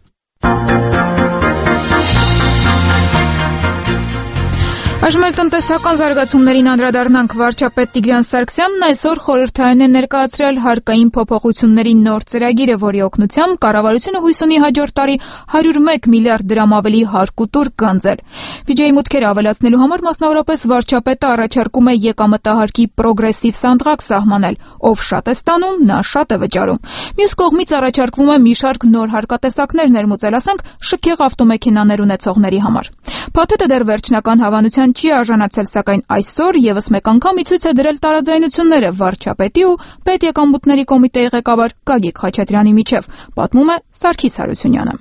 Այժմ էլ տնտեսական զարգացումներին անդրադառնանք։ Վարչապետ Տիգրան Սարգսյանն այսօր խորհրդարան է ներկայացրել հարկային փոփոխությունների նոր ծրագիրը, որի օգնությամբ կառավարությունը հույս ունի հաջորդ տարի հարյուր մեկ միլիարդ դրամ ավելի հարկ ու տուր գանձել։ Բյուջեի մուտքերը ավելացնելու համար մասնավորապես վարչապետը առաջարկում է եկամտահարկի պրոգրեսիվ սանդղակ սահմանել, ով շատ է ստանում, նա շատ է վճարում։ Մյուս կողմից առաջարկվում է մի շարք նոր հարկատեսակներ ներմուծել, ասենք շքեղ ավտոմեքենաներ ունեցողների համար։ Փաթեթը դեռ վերջնական հավանության չի արժանացել, սակայն այսօր եւս մեկ անգամ ի ցույց է դրել տարաձայնությունները վարչապետի ու պետեկամուտների կոմիտեի ղեկավար Գագիկ Խաչատրյանի միջև, պատմում է Սարգիս Հարությունյանը։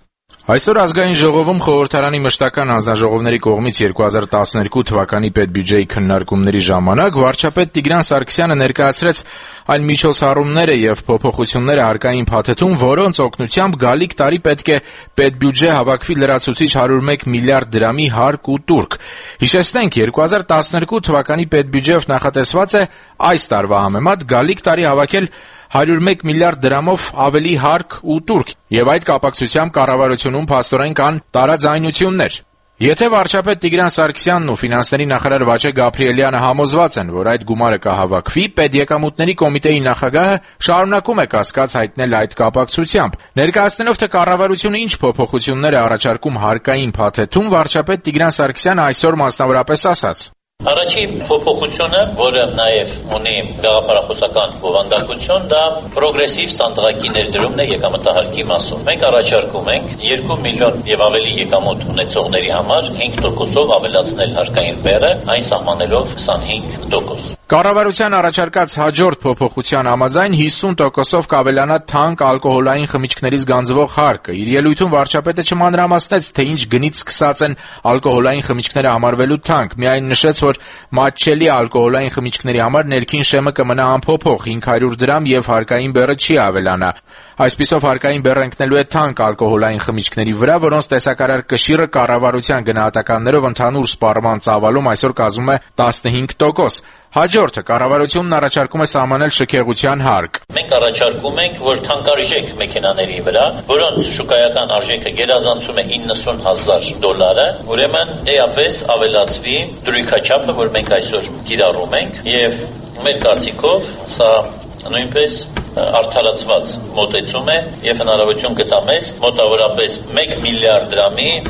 Այսօր ազգային ժողովում խորհրդարանի մշտական հանձնաժողովների կողմից երկու հազար տասներկու թվականի պետբյուջեի քննարկումների ժամանակ վարչապետ Տիգրան Սարգսյանը ներկայացրեց այն միջոցառումները եւ փոփոխությունները հարկային փաթեթում, որոնց օգնությամբ գալիք տարի պետք է պետբյուջե հավաքվի լրացուցիչ հարյուր մեկ միլիարդ դրամի հարկ ու տուրք։ Հիշեցնենք, երկու հազար տասներկու թվականի պետբյուջեով նախատեսված է այս տարվա համեմատ գալիք տարի հավաքել հարյուր մեկ միլիարդ դրամով ավելի հարկ ու տուրք, եւ այդ կապակցությամբ կառավարությունում փաստորեն կան տարաձայնություններ։ Եթե վարչապետ Տիգրան Սարգսյանն ու ֆինանսների նախարար Վաչե Գաբրիելյանը համոզված են, որ այդ գումարը կհավաքվի, պետեկամուտների կոմիտեի նախագահը շարունակում է կասկած հայտնել այդ կապակցությամբ։ Ներկայացնելով, թե կառավարությունը ինչ փոփոխություններ է առաջարկում հարկային փաթեթում, վարչապետ Տիգրան Սարգսյանը այսօր մասնավորապես ասաց. Առաջին փոփոխությունը, որը նաև ունի գաղափարախոսական բովանդակություն, դա պրոգրեսիվ սանդղակի ներդրումն է եկամտահարկի մասով։ Մենք առաջարկում ենք երկու միլիոն եւ ավելի եկամուտ ունեցողների համար հինգ տոկոսով ավելացնել հարկային բեռը, այն սահմանելով քսանհինգ տոկոս։ Կառավարության առաջարկած հաջորդ փոփոխության համաձայն հիսուն տոկոսով կավելանա թանկ ալկոհոլային խմիչքներից գանձվող հարկը։ Իր ելույթում վարչապետը չմանրամասնեց, թե ինչ գնից սկսած են ալկոհոլային խմիչքները համարվելու թանկ, միայն նշեց, որ մատչելի ալկոհոլային խմիչքների համար ներքին շեմը կմնա անփոփոխ հինգ հարյուր դրամ եւ հարկային բեռը չի ավելանա։ Այսպիսով հարկային բեռը ընկնելու է թանկ ալկոհոլային խմիչքների վրա, որոնց տեսակարար կշիռը կառավարության գնահատականներով ընդհանուր սպառման ծավալում այսօր կազմում է տասնհինգ տոկոս։ Հաջորդը կառավարությունն առաջարկում է սահմանել շքեղության հարկ։ Մենք առաջարկում ենք, որ թանկարժեք մեքենաների վրա, որոնց շուկայական արժեքը գերազանցում է իննսուն հազար դոլարը, ուրեմն էապես ավելացվի դրույքաչափը, որ մենք այսօր կիրառում ենք, եւ մեր կարծիքով սա նույնպես արդարացված մոտեցում է եւ հնարավորություն կտա մեզ մոտավորապես մեկ միլիարդ դրամի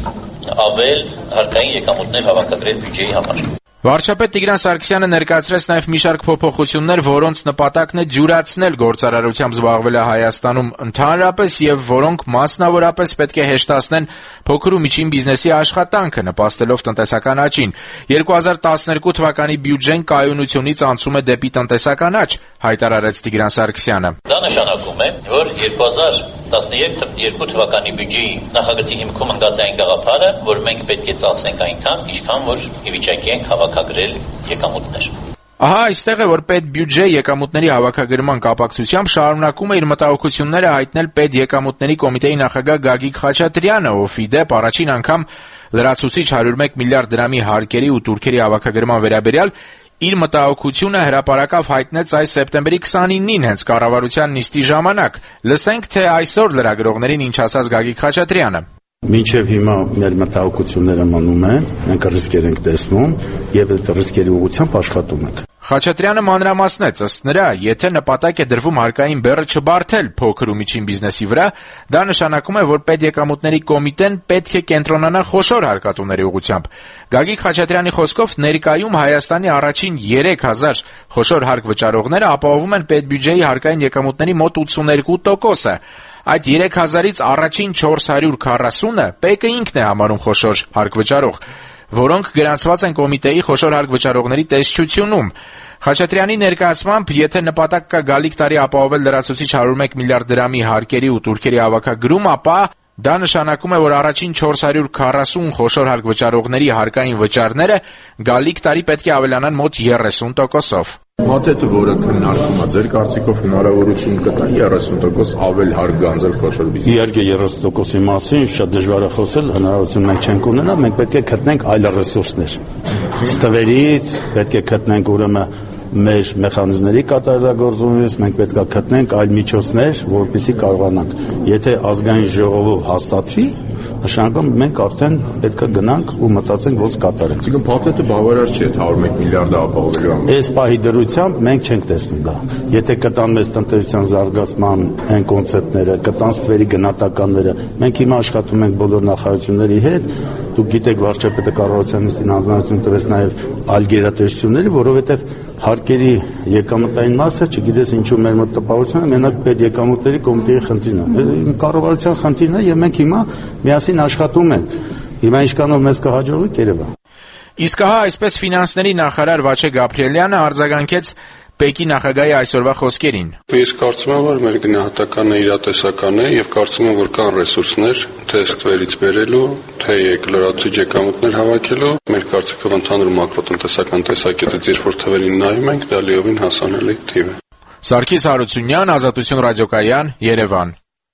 ավել հարկային եկամուտներ հավաքագրել բյուջեի համար։ Վարչապետ Տիգրան Սարգսյանը ներկայացրեց նաև մի շարք փոփոխություններ, որոնց նպատակն է ջուրացնել գործարարությամբ զբաղվելը Հայաստանում ընդհանրապես եւ որոնք մասնավորապես պետք է հեշտացնեն փոքր ու միջին բիզնեսի աշխատանքը, նպաստելով տնտեսական աճին։ երկու հազար տասներկու թվականի բյուջեն կայունությունից անցում է դեպի տնտեսական աճ, հայտարարեց Տիգրան Սարգսյանը։ Դա նշանակում է, որ երկու հազար տասներկու թվականի բյուջեի նախագծի հիմքում ընկած այն գաղափարը, որ մենք պետք է ծախսենք այնքան, ինչքան որ ի վիճակի ենք հավաքագրել եկամուտներ։ Ահա այստեղ է, որ պետբյուջե եկամուտների հավաքագրման կապակցությամբ շարունակում է իր մտահոգությունները հայտնել պետեկամուտների կոմիտեի նախագահ Գագիկ Խաչատրյանը, ով ի դեպ առաջին անգամ լրացուցիչ հարյուր մեկ միլիարդ դրամի հարկերի ու տուրքերի հավաքագրման վերաբերյալ իր մտահոգությունը հրապարակավ հայտնեց այս սեպտեմբերի քսանինին հենց կառավարության նիստի ժամանակ։ Լսենք, թե այսօր լրագրողներին ինչ ասաց Գագիկ Խաչատրյանը։ Մինչև հիմա մեր մտահոգությունները մնում են, մենք ռիսկեր ենք տեսնում եւ այդ ռիսկերի ուղղությամբ աշխատում ենք։ Խաչատրյանը մանրամասնեց, ըստ նրա, եթե նպատակ է դրվում հարկային բեռը չբարթել փոքր ու միջին բիզնեսի վրա, դա նշանակում է, որ պետեկամուտների կոմիտեն պետք է կենտրոնանա խոշոր հարկատուների ուղղությամբ։ Գագիկ Խաչատրյանի խոսքով ներկայում Հայաստանի առաջին երեք հազար խոշոր հարկ վճարողները ապահովում են պետբյուջեի հարկային եկամուտների մոտ ութսուներկու տոկոսը։ Այդ երեք հազարից առաջին չորս հարյուր քառասունը ՊԵԿ-ը ինքն է համարում խոշոր հարկ վճարող, որոնք գրանցված են կոմիտեի խոշոր հարկ վճարողների տեսչությունում։ Խաչատրյանի ներկայացմամբ, եթե նպատակ կա գալիք տարի ապահովել լրացուցիչ հարյուր մեկ միլիարդ դրամի հարկերի ու տուրքերի հավաքագրում, ապա դա նշանակում է, որ առաջին չորս հարյուր քառասուն խոշոր հարկ վճարողների հարկային վճարները գալիք տարի պետք է ավելանան մոտ երեսուն տոկոսով։ Փաթեթը, որը քննարկվում է, ձեր կարծիքով հնարավորություն կտա երեսուն տոկոս ավել հարկ գանձել խոշոր բիզնես։ Իհարկե երեսուն տոկոսի մասին շատ դժվար է խոսել, հնարավորություն մենք չենք ունենա, մենք պետք է գտնենք այլ ռեսուրսներ։ Ստվերից պետք է գտնենք ուրեմն մեր մեխանիզմների կատարելագործումից, մենք պետք է գտնենք այլ միջոցներ, որպեսզի կարողանանք։ Եթե ազգային ժողովով հաստատվի, նշանակում մենք արդեն պետք է գնանք ու մտածենք ոնց կատարենք։ Այսինքն փաթեթը բավարար չէ հարյուր մեկ միլիարդը ապահովելու համար։ Այս պահի դրությամբ մենք չենք տեսնում դա։ Եթե կտան մեզ տնտեսության զարգացման այն կոնցեպտները, կտան ստվերի գնահատականները, մենք հիմա աշխատում ենք բոլոր նախարարությունների հետ, դուք գիտեք վարչապետը կառավարության նիստին հանձնարարություն տվեց նաև այլ գերատեսչությունների, որովհետև հարկերի եկամտային մասը, չգիտես ինչու մեր մոտ տպավորություն է, մենակ պետեկամուտների կոմիտեի խնդիրն է։ Կառավարության խնդիրն է եւ մենք հիմա միասին աշխատում ենք։ Հիմա ինչքանով մեզ կհաջողվի կերևա։ Իսկ ահա այսպես ֆինանսների նախարար Վաչե Գաբրիելյանը արձագանքեց ՊԵԿ-ի նախագահի այսօրվա խոսքերին։ Ես կարծում եմ, որ մեր գնահատականը իրատեսական է եւ կարծում եմ, որ կան ռեսուրսներ թե ստվերից բերելու, թե լրացուցիչ եկամուտներ հավաքելու։ Մեր կարծիքով ընդհանուր մակրոտնտեսական տեսակետից երբ որ թվերին նայում ենք, դա լիովին հասանելի թիվ է։ Սարգիս Հարությունյան, Ազատություն ռադիոկայան, Երևան։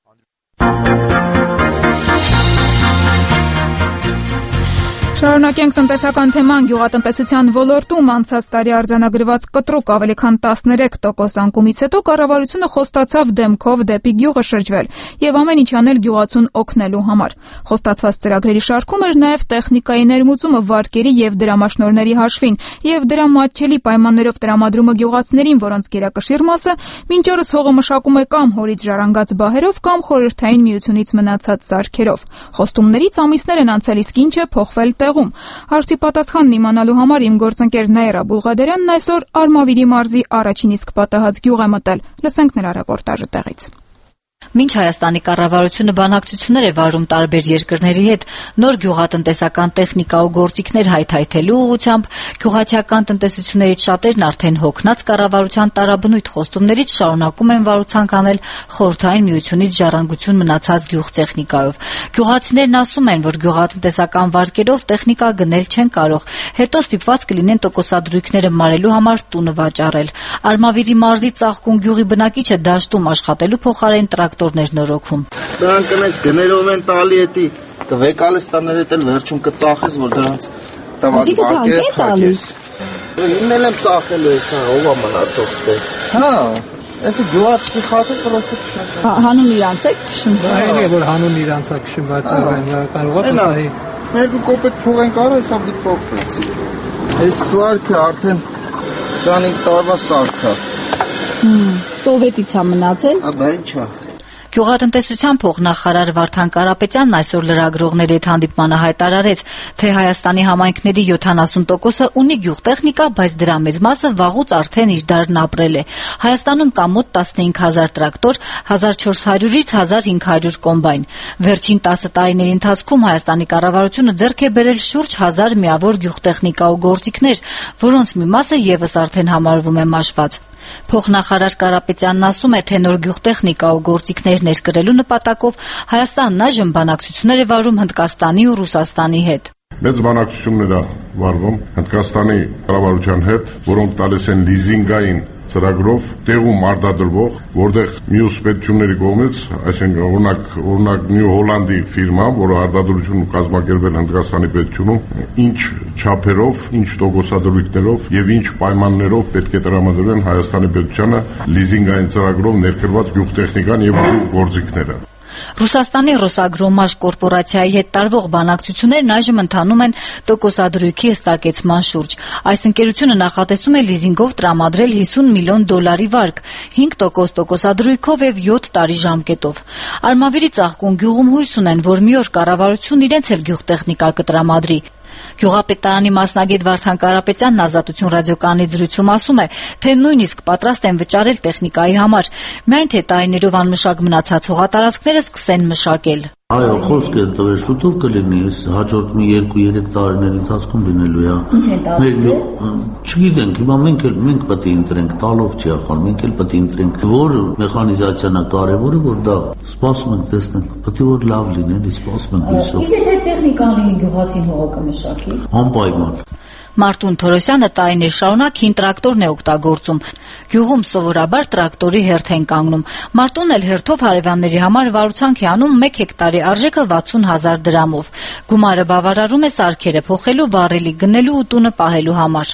Շարունակենք տնտեսական թեման։ Գյուղատնտեսության ոլորտում անցած տարի արձանագրված կտրուկ ավելի քան տասներեք տոկոս անկումից հետո կառավարությունը խոստացավ դեմքով դեպի գյուղը շրջվել եւ ամեն ինչ անել գյուղացուն օգնելու համար։ Խոստացված ծրագրերի շարքում էր նաեւ տեխնիկայի ներմուծումը վարկերի եւ դրամաշնորհների հաշվին եւ դրա մատչելի պայմաններով տրամադրումը գյուղացիներին, որոնց գերակշիռ մասը մինչ օրս հողը մշակում է կամ հորից ժառանգած բահերով կամ խորհրդային միությունից մնացած սարքերով։ Խոստումներից ամիսներ են անցել, իսկ ինչ է փոխվել տեղում։ Հարցի պատասխանն իմանալու համար իմ գործընկեր Նաիրա Բուլղադերյանն այսօր Արմավիրի մարզի առաջին իսկ պատահած գյուղ է մտել։ Լսենք նրա ռեպորտաժը տեղից։ Մինչ Հայաստանի կառավարությունը բանակցություններ է վարում տարբեր երկրների հետ նոր գյուղատնտեսական տեխնիկա ու գործիքներ հայթայթելու ուղղությամբ, գյուղացիական տնտեսություններից շատերն արդեն հոգնած կառավարության տարաբնույթ խոստումներից շարունակում են վարուցանք անել խորհրդային միությունից ժառանգություն մնացած գյուղտեխնիկայով։ Գյուղացիներն ասում են, որ գյուղատնտեսական վարկերով տեխնիկա գնել չեն կարող, հետո ստիպված կլինեն տոկոսադրույքները մարելու համար տունը վաճառել։ Արմավիրի մարզի Ծաղկուն գյուղի բնակիչը դաշտում աշխատելու փոխարեն տրակտորներ նորոգում։ Դրանք կնես գներով են տալի էտի, կվեկալստաներ էտ էլ վերջում կծախես, որ դրանց տված վարկերը փակես։ Իննել եմ ծախելու ես, ով է մնացող ստեղ։ Հա, այսը գյուղացի խաթը պրոստը քշում։ Հանուն իրանց է քշում։ Այն է, որ հանուն իրանց է քշում, բայց կարող է տղայի։ Երկու կոպեկ փող են կարող, հեսա դի փոխվեցի։ Այս սարքը արդեն քսանհինգ տարվա սարք է։ Սովետից է մնացել։ Ա դա ի՞նչ է։ Գյուղատնտեսության փոխնախարար Վարդան Կարապետյանն այսօր լրագրողների հետ հանդիպմանը հայտարարեց, թե Հայաստանի համայնքների յոթանասուն տոկոսը ունի գյուղտեխնիկա, բայց դրա մեծ մասը վաղուց արդեն իր դարն ապրել է։ Հայաստանում կա մոտ տասնհինգ հազար տրակտոր, հազար չորս հարյուրից հազար հինգ հարյուր կոմբայն։ Վերջին տասը տարիների ընթացքում Հայաստանի կառավարությունը ձեռք է բերել շուրջ հազար միավոր գյուղտեխնիկա ու գործիքներ, որոնց մի մասը ևս արդեն համարվում է մաշված։ Փոխնախարար Կարապետյանն ասում է, թե նոր գյուղտեխնիկա ու գործիքներ ներկրելու նպատակով Հայաստանն այժմ բանակցություններ է վարում Հնդկաստանի ու Ռուսաստանի հետ։ Մեծ բանակցություններ է վարվում Հնդկաստանի կառավարության հետ, որոնք տալիս են լիզինգային ծրագրով տեղում արտադրվող, որտեղ մյուս պետությունների կողմից, այսինքն օրինակ օրինակ Նյու Հոլանդի ֆիրմա, որը արտադրություն կազմակերպել Հնդկաստանի պետությունում, ինչ չափերով, ինչ տոկոսադրույքներով եւ ինչ պայմաններով պետք է տրամադրեն Հայաստանի պետությանը լիզինգային ծրագրով ներկրված գյուղտեխնիկան եւ գործիքները։ Ռուսաստանի Ռոսագրոմաշ կորպորացիայի հետ տարվող բանակցություններն այժմ ընթանում են տոկոսադրույքի հստակեցման շուրջ։ Այս ընկերությունը նախատեսում է լիզինգով տրամադրել հիսուն միլիոն դոլարի վարկ, հինգ տոկոս տոկոսադրույքով եւ յոթ տարի ժամկետով։ Արմավիրի Ծաղկուն գյուղում հույս ունեն, որ մի օր կառավարությունն իրենց էլ գյուղտեխնիկա կտրամադրի։ Գյուղապետարանի մասնագետ Վարդան Կարապետյանն Ազատություն ռադիոկայանի զրույցում ասում է, թե նույնիսկ պատրաստ են վճարել տեխնիկայի համար, միայն թե տարիներով անմշակ մնացած հողատարածքները սկսեն մշակել։ Այո, խոսքը տվել շուտով կլինի, հաջորդ մի երկու-երեք տարիների ընթացքում լինելու է։ Ինչ են տալու։ Չգիտենք, հիմա մենք էլ մենք պետք է ընտրենք, տալով չի ախալ, մենք էլ պետք է ընտրենք, որ մեխանիզացիան է կարևորը, որ դա սպասում ենք տեսնենք, պետք է որ լավ լինի, էլի սպասում ենք լույսով։ Իսկ եթե տեխնիկան լինի գյուղացին հողը կմշակի։ Անպայման։ Մարտուն Թորոսյանը տարիներ շարունակ հին տրակտորն է օգտագործում։ Գյուղում սովորաբար տրակտորի հերթ են կանգնում։ Մարտուն էլ հերթով հարևանների համար վարուցանք է անում մեկ հեկտարի արժեքը վաթսուն հազար դրամով։ Գումարը բավարարում է սարքերը փոխելու, վառելի գնելու ու տունը պահելու համար։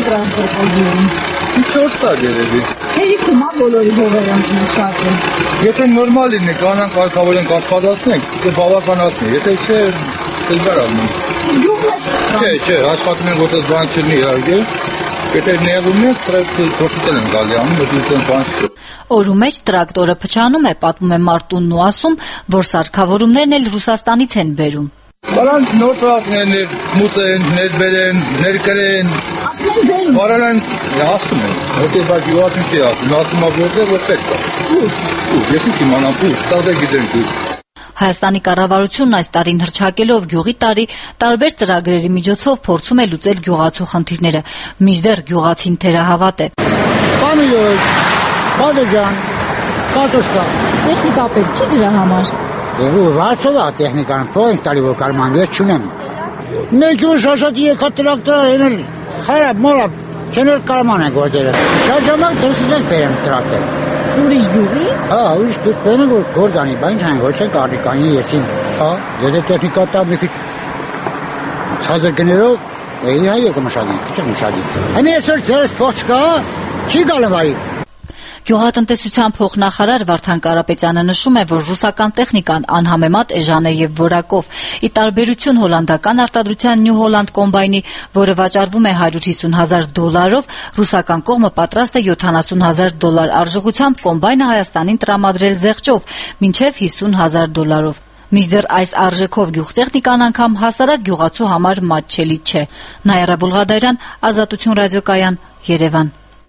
չորս տարի երևի։ Հերի կումա բոլորի հողերը մշակել։ Եթե նորմալ լինի, կանան կարգավորենք աշխատացնենք, դե բավականացնի, եթե չէ, դժվար է։ Չէ, չէ, աշխատում են որտեղ բան չլինի իհարկե։ Եթե նեղում է, տրոքսիտել են գալի անում, դուք բան չէ։ Օրու մեջ տրակտորը փչանում է, պատմում է Մարտունն ու ասում, որ սարքավորումներն էլ Ռուսաստանից են բերում։ Բարան նոր տրակներն են, մուծեն, ներբերեն, ներկրեն։ Բարան ասում են, որտեղ բաց յուղացում չի ասում, ասում է որտեղ որ պետք է։ Ու ես ինչ իմանամ, ու սա դե գիտենք ու։ Հայաստանի կառավարությունն այս տարին հռչակելով գյուղի տարի տարբեր ծրագրերի միջոցով փորձում է լուծել գյուղացու խնդիրները, մինչդեռ գյուղացին թերահավատ է։ Պանյոյ, բադեջան, կատոշկա, տեխնիկա պետք չի դրա համար։ Ու վարձով է տեխնիկան, փոխենք տալի որ կարման ես չունեմ։ Մեկ ու շաշատ եկա տրակտոր ենել, խարապ, մորապ, չենել կարման ենք ոճերը։ Շատ ժամանակ դրսից էլ բերեմ տրակտոր։ Ուրիշ գյուղից։ Հա, ուրիշ գյուղ բերեն որ գործանի, բայց ինչ են ոչ են կարդիկանի եսին։ Հա, եթե տեխնիկա տա մի քիչ ցածր գներով, էի հայ եկը մշակի, քիչ մշակի։ Հիմա այսօր ձերս փող չկա, չի գալու վարի։ Գյուղատնտեսության փոխնախարար Վարդան Կարապետյանը նշում է, որ ռուսական տեխնիկան անհամեմատ էժան է եւ որակով։ Ի տարբերություն հոլանդական արտադրության Նյու Հոլանդ կոմբայնի, որը վաճառվում է հարյուր հիսուն հազար դոլարով, ռուսական կողմը պատրաստ է յոթանասուն հազար դոլար արժողությամբ կոմբայնը Հայաստանին տրամադրել զեղչով, մինչեւ հիսուն հազար դոլարով։ Մինչդեռ այս արժեքով գյուղտեխնիկան անգամ հասարակ գյուղացու համար մատչելի չէ։ Նայրա Բուլղադարյան, Ազատություն ռադիոկայան, Երևան։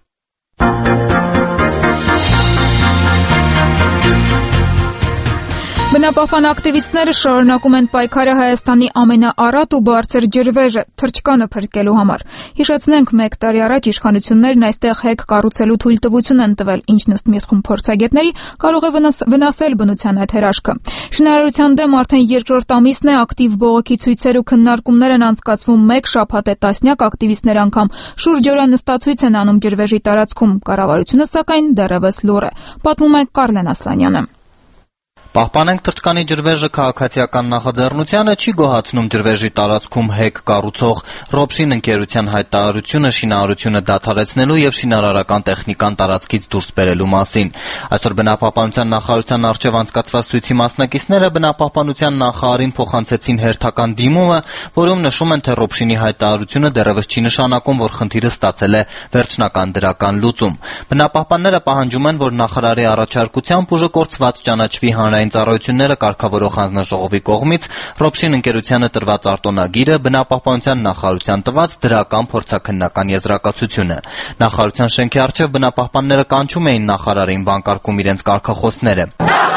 Բնապահպան ակտիվիստները շարունակում են պայքարը Հայաստանի ամենաառատ ու բարձր ջրվեժը թռչկանը փրկելու համար։ Հիշեցնենք, մեկ տարի առաջ իշխանություններն այստեղ հեկ կառուցելու թույլտվություն են տվել, ինչն ըստ մի խումբ փորձագետների կարող է վնասել բնության այդ հրաշքը։ Շինարարության դեմ արդեն երկրորդ ամիսն է ակտիվ բողոքի ցույցեր ու քննարկումներ են անցկացվում մեկ շաբաթ է տասնյակ ակտիվիստներ անգամ շուրջօրյա նստացույց են անում ջրվեժի տարածքում։ Կառավարությունը սակայն դեռևս լուռ է, պատմում է Կարլեն Ասլանյանը։ Պահպանենք թռչկանի ջրվեժը քաղաքացիական նախաձեռնությանը չի գոհացնում ջրվեժի տարածքում հեկ կառուցող Ռոբշին ընկերության հայտարարությունը շինարարությունը դադարեցնելու եւ շինարարական տեխնիկան տարածքից դուրս բերելու մասին։ Այսօր բնապահպանության նախարարության առջև անցկացված ցույցի մասնակիցները բնապահպանության նախարարին փոխանցեցին հերթական դիմումը, որում նշում են, թե Ռոբշինի հայտարարությունը դեռևս չի նշանակում, որ խնդիրը ստացել է վերջնական դրական լուծում։ Բնապահպանները պահանջում են, որ նախարարի առաջարկությամբ ուժը կորցված ճանաչվի հանրային ծառայությունները կարգավորող հանձնաժողովի կողմից Ռոբշին ընկերությանը տրված արտոնագիրը բնապահպանության նախարարության տված դրական փորձաքննական եզրակացությունը։ Նախարարության շենքի առջև բնապահպանները կանչում էին նախարարին, վանկարկում իրենց կարգախոսները։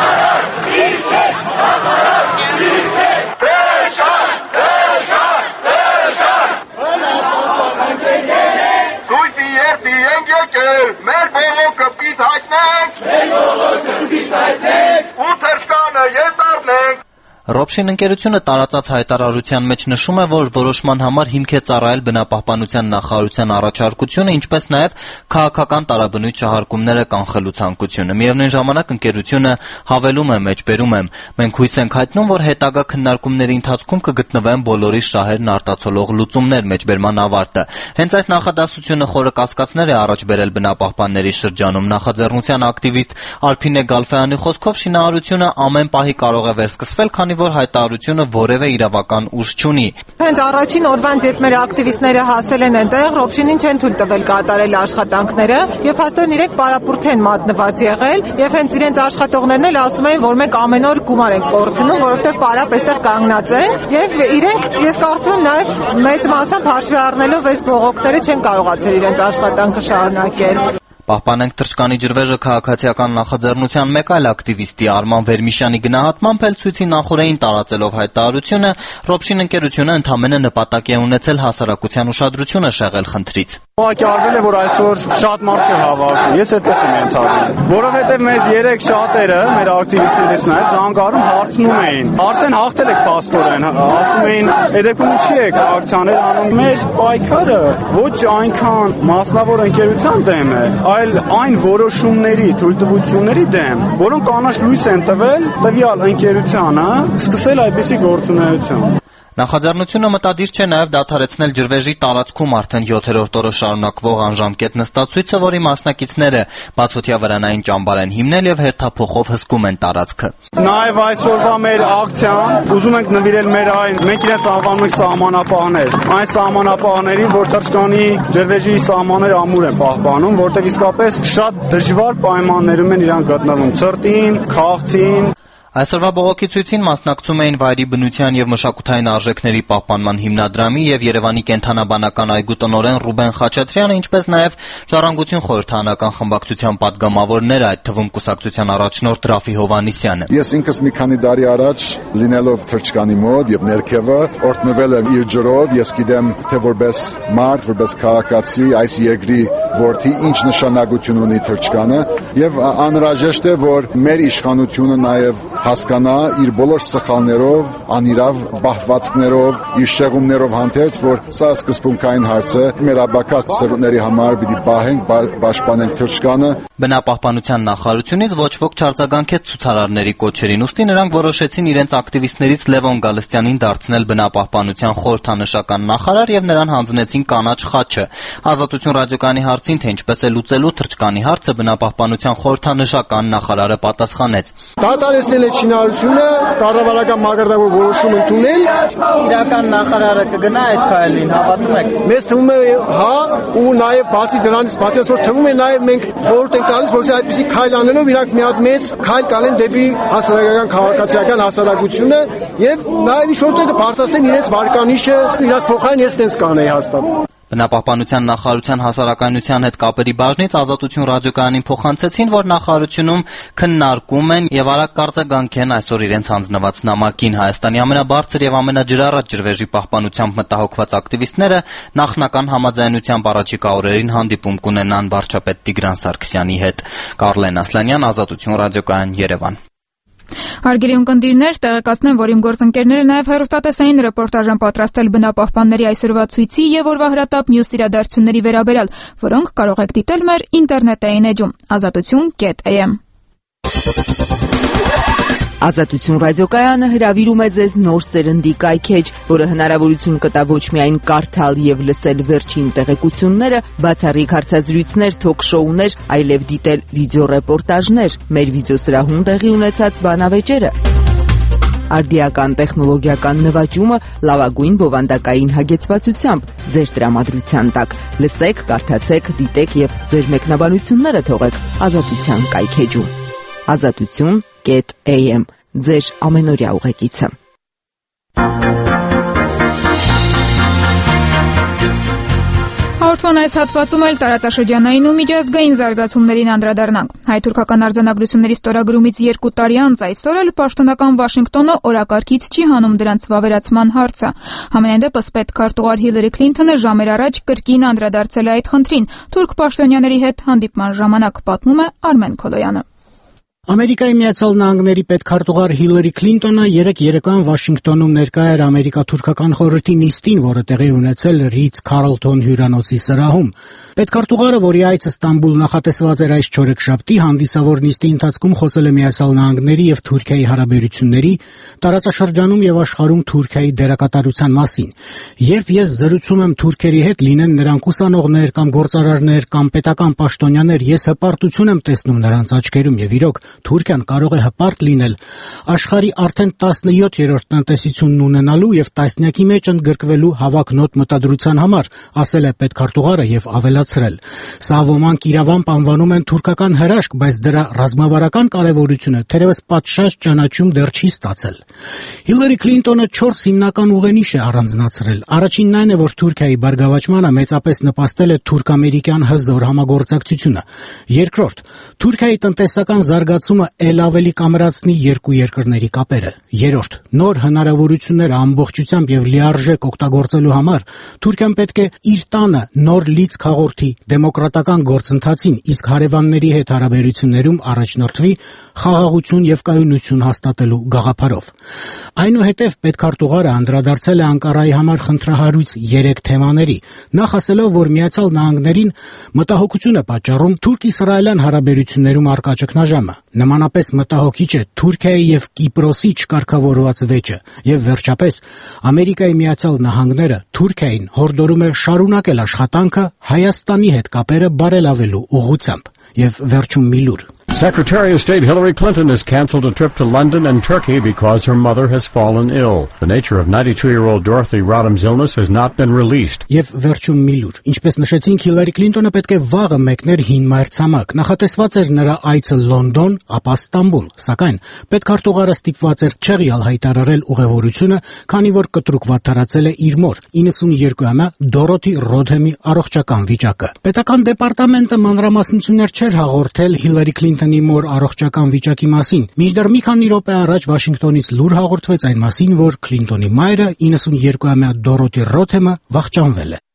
Մեր բողոքը պիտ հայտնենք, մեր բողոքը պիտ հայտնենք, ու թռչկանը ետառնենք։ Ռոբշին ընկերությունը տարածած հայտարարության մեջ նշում է, որ որոշման համար հիմք է ծառայել բնապահպանության նախարարության առաջարկությունը, ինչպես նաև քաղաքական տարաբնույթ շահարկումները կանխելու ցանկությունը։ Միևնույն ժամանակ ընկերությունը հավելում է, մեջբերում է. մենք հույս ենք հայտնում, որ հետագա քննարկումների ընթացքում կգտնվեն բոլորի շահերն արտացոլող լուծումներ, մեջբերման ավարտը։ Հենց այս նախադասությունը խորը կասկածներ է առաջ բերել բնապահպանների շրջանում։ Նախաձեռնության ակտիվիստ Արփինե Գալֆայանի խոսքով շինարարությունը ամեն պահի կարող է վերսկսվել, քանի որ հայտարարությունը որևէ իրավական ուժ չունի։ Հենց առաջին օրվանից, երբ մեր ակտիվիստները հասել են այնտեղ, Ռոբշինին չեն թույլ տվել կատարել աշխատանքները, եւ փաստորեն իրենք պարապուրտ են մատնված եղել, եւ հենց իրենց աշխատողներն էլ ասում են, որ մենք ամեն օր գումար ենք կորցնում, որովհետեւ պարապ այստեղ կանգնած ենք, եւ իրենք, ես կարծում եմ, նաեւ մեծ մասամբ հաշվի առնելով այս բողոքները չեն կարողացել իրենց աշխատանքը շարունակել։ Պահպանենք թռչկանի ջրվեժը քաղաքացիական նախաձեռնության մեկ այլ ակտիվիստի Արման Վերմիշյանի գնահատմամբ էլ ցույցի նախօրեին տարածելով հայտարարությունը, Ռոբշին ընկերությունը ընդամենը նպատակ է ունեցել հասարակության ուշադրությունը շեղել խնդրից։ Ուղղակի արվել է, որ այսօր շատ մարդ չէ հավաքվում։ Ես այդպես եմ ենթադրում, որովհետև մեզ երեք շատերը, մեր ակտիվիստներից նաև զանգարում հարցնում էին։ Արդեն հաղթել եք փաստորեն, ասում էին, «Էդեկում չի եք ակցիաներ անում»։ Մեր պայքարը ոչ այնքան մասնավոր ընկերության դեմ է, այլ այն որոշումների, թույլտվությունների դեմ, որոնք կանաչ լույս են տվել տվյալ ընկերությանը սկսել այդպիսի գործունեություն։ Նախաձեռնությունը մտադիր չէ նաև դադարեցնել ջրվեժի տարածքում արդեն յոթերորդ օրը շարունակվող անժամկետ նստացույցը, որի մասնակիցները բացօթյա վրանային ճամբար են հիմնել եւ հերթափոխով հսկում են տարածքը։ Նաև այսօրվա մեր ակցիան ուզում ենք նվիրել մեր այն, մենք իրենց անվանում ենք սահմանապահներ, այն սահմանապահներին, որ թռչկանի ջրվեժի սահմանները ամուր են պահպանում, որտեղ իսկապես շատ դժվար պայմաններում են իրանք գտնվում՝ ցրտին, քաղցին։ Այսօրվա բողոքի ցույցին մասնակցում էին Վայրի բնության եւ մշակութային արժեքների պահպանման հիմնադրամի եւ Երևանի կենթանաբանական այգու տնօրեն Ռուբեն Խաչատրյանը, ինչպես նաեւ Ժառանգություն խորհրդարանական խմբակցության падգամավորները, այդ թվում կուսակցության առաջնորդ Ռաֆի Հովհաննիսյանը։ Ես ինքս մի քանի տարի առաջ լինելով թռչկանի մոտ եւ ներքևը օրտնվել եմ իր ջրով, ես գիտեմ, թե որպես մարդ, որպես քաղաքացի այս երկրի որդի ինչ նշանակություն ունի թռչկանը եւ անհրաժեշտ է, որ մեր իշխանությունը նաեւ հասկանա իր բոլոր սխալներով, անիրավ բահվածքներով, իր շեղումներով հանդերձ, որ սա սկզբունքային հարց է, մեր ապակա սերունդների համար պիտի պահենք, պաշտպանենք թռչկանը։ Բնապահպանության նախարարությունից ոչ ոք չարձագանքեց ցուցարարների կոչերին, ուստի նրանք որոշեցին իրենց ակտիվիստներից Լևոն Գալստյանին դարձնել բնապահպանության խորհրդանշական նախարար եւ նրան հանձնեցին կանաչ խաչը։ Ազատություն ռադիոկայանի հարցին, թե ինչպես է լուծելու թռչկանի հարցը, բնապահպանության խորհրդանշական նախարարը պատասխանեց. Դատարեցնել է շինարարությունը, կառավարական մակարդակով որոշում ընդունել, իրական նախարարը կգնա այդ քայլին, հավատում եք։ Մեզ թվում է հա, ու նաեւ բացի դրանից, բացի այսօր թվում է նաեւ մենք խորհուրդ ենք տալիս, որ այդպիսի քայլ անելով իրանք մի հատ մեծ քայլ կանեն դեպի հասարակական քաղաքացիական հասարակությունը եւ նաեւ ինչ-որ բարձրացնեն իրենց վարկանիշը, իրաց փոխարեն ես տենց կանեի հաստատ։ Բնապահպանության նախարարության հասարակայնության հետ կապերի բաժնից Ազատություն ռադիոկայանին փոխանցեցին, որ նախարարությունում քննարկում են եւ արագ կարձագանք են այսօր իրենց հանձնված նամակին։ Հայաստանի ամենաբարձր եւ ամենաջրառատ ջրվեժի պահպանությամբ մտահոգված ակտիվիստները նախնական համաձայնությամբ առաջիկա օրերին հանդիպում կունենան վարչապետ Տիգրան Սարգսյանի հետ։ Կարլեն Ասլանյան, Ազատություն ռադիոկայան, Երևան։ Հարգելի ունկնդիրներ, տեղեկացնեմ, որ իմ գործընկերները նաև հեռուստատեսային ռեպորտաժ են պատրաստել բնապահպանների այսօրվա ցույցի եւ օրվա հրատապ մյուս իրադարձությունների վերաբերյալ, որոնք կարող եք դիտել մեր ինտերնետային էջում ազատություն կետ էյ էմ։ Ազատություն ռադիոկայանը հրավիրում է ձեզ նոր սերնդի կայքեջ, որը հնարավորություն կտա ոչ միայն կարդալ եւ լսել վերջին տեղեկությունները, բացառիկ հարցազրույցներ, թոք-շոուներ, այլև դիտել վիդեոռեպորտաժներ, մեր վիդեոսրահում տեղի ունեցած բանավեճերը։ Արդիական տեխնոլոգիական նվաճումը լավագույն բովանդակային հագեցվածությամբ ձեր տրամադրության տակ։ Լսեք, կարդացեք, դիտեք եւ ձեր մեկնաբանությունները թողեք Ազատության կայքեջում։ Ազատություն կետ էյ էմ ձեր ամենօրյա ուղեկիցը։ Հաղորդման այս հատվածում էլ տարածաշրջանային ու միջազգային զարգացումներին անդրադառնանք։ Հայ-թուրքական արձանագրությունների ստորագրումից երկու տարի անց այսօր էլ պաշտոնական Վաշինգտոնը օրակարգից չի հանում դրանց վավերացման հարցը։ Համենայն դեպս պետքարտուղար Հիլարի Քլինթոնը ժամեր առաջ կրկին անդրադարձել է այդ խնդրին թուրք պաշտոնյաների հետ հանդիպման ժամանակ, պատմում է Արմեն Քոլոյանը։ Ամերիկայի Միացյալ Նահանգների պետքարտուղար Հիլարի Քլինտոնը երեկ երեկոյան Վաշինգտոնում ներկա էր ամերիկա-թուրքական խորհրդի նիստին, որը տեղի ունեցել Ռից Քարլթոն հյուրանոցի սրահում։ Պետքարտուղարը, որի այցը Ստամբուլ նախատեսված էր այս չորեքշաբթի, հանդիսավոր նիստի ընթացքում խոսել է Միացյալ Նահանգների եւ Թուրքիայի հարաբերությունների, տարածաշրջանում եւ աշխարհում Թուրքիայի դերակատարության մասին։ Երբ ես զրուցում եմ թուրքերի հետ, լինեն նրանք ուսանողներ կամ գործարարներ կամ պետական պաշտոնյաներ, ես հպարտություն եմ տեսնում նրանց աչքերում եւ իրոք Թուրքիան կարող է հպարտ լինել աշխարհի արդեն տասնյոթերորդ տնտեսությունն ունենալու եւ տասնյակի մեջ ընդգրկվելու հավակնոտ մտադրության համար, ասել է պետքարտուղարը եւ ավելացրել. Սա ոմանք իրավամբ անվանում են թուրքական հրաշք, բայց դրա ռազմավարական կարեւորությունը թերևս պատշաճ ճանաչում դեռ չի ստացել։ Հիլարի Քլինտոնը չորս հիմնական ուղենիշ է առանձնացրել։ Առաջինն այն է, որ Թուրքիայի բարգավաճմանը մեծապես նպաստել է թուրք-ամերիկյան հզոր համագործակցությունը։ Երկրորդ, Թուրքիայի տնտեսական զարգացումը ել ավելի կամրացնի երկու երկրների կապերը։ Երրորդ, նոր հնարավորությունները ամբողջությամբ եւ լիարժեք օգտագործելու համար Թուրքիան պետք է իր տանը նոր լիցք հաղորդի դեմոկրատական գործընթացին, իսկ հարևանների հետ հարաբերություններում առաջնորդվի խաղաղություն եւ կայունություն հաստատելու գաղափարով։ Այնուհետև պետքարտուղարը անդրադարձել է Անկարայի համար խնդրահարույց երեք թեմաների, նախ ասելով, որ Միացյալ Նահանգներին մտահոգություն է պատճառում թուրք-իսրայելյան հարաբերություններում առկա ճգնաժամը։ Նմանապես մտահոգիչ է Թուրքիայի եւ Կիպրոսի չկարգավորված վեճը, եւ վերջապես Ամերիկայի Միացյալ Նահանգները Թուրքիային հորդորում է շարունակել աշխատանքը Հայաստանի հետ կապերը բարելավելու ուղղությամբ։ Եվ վերջում մի լուր. Secretary of State Hillary Clinton has canceled a trip to London and Turkey because her mother has fallen ill. The nature of ninety-two-year-old Dorothy Rodham's illness has not been released. Եվ վերջում մի լուր. Ինչպես նշեցինք, Հիլարի Քլինտոնը պետք է վաղը մեկներ հին մայրցամաք։ Նախատեսված էր նրա այցը Լոնդոն, ապա Ստամբուլ, սակայն պետքարտուղարը ստիպված էր չեղյալ հայտարարել ուղևորությունը, քանի որ կտրուկ վատթարացել է իր մոր իննսունյոթ-ամյա Դորոթի Ռոդհեմի առողջական վիճակը։ Պետական դեպարտամենտը մանրամասնություններ չէր հաղորդել Հիլարի Քլինտոնի մոր առողջական վիճակի մասին։ Մինչդեռ մի քանի րոպե առաջ Վաշինգտոնից լուր հաղորդվեց այն մասին, որ Քլինտոնի մայրը իննսունյոթ-ամյա Դորոթի Ռոդհեմը վախճանվել է։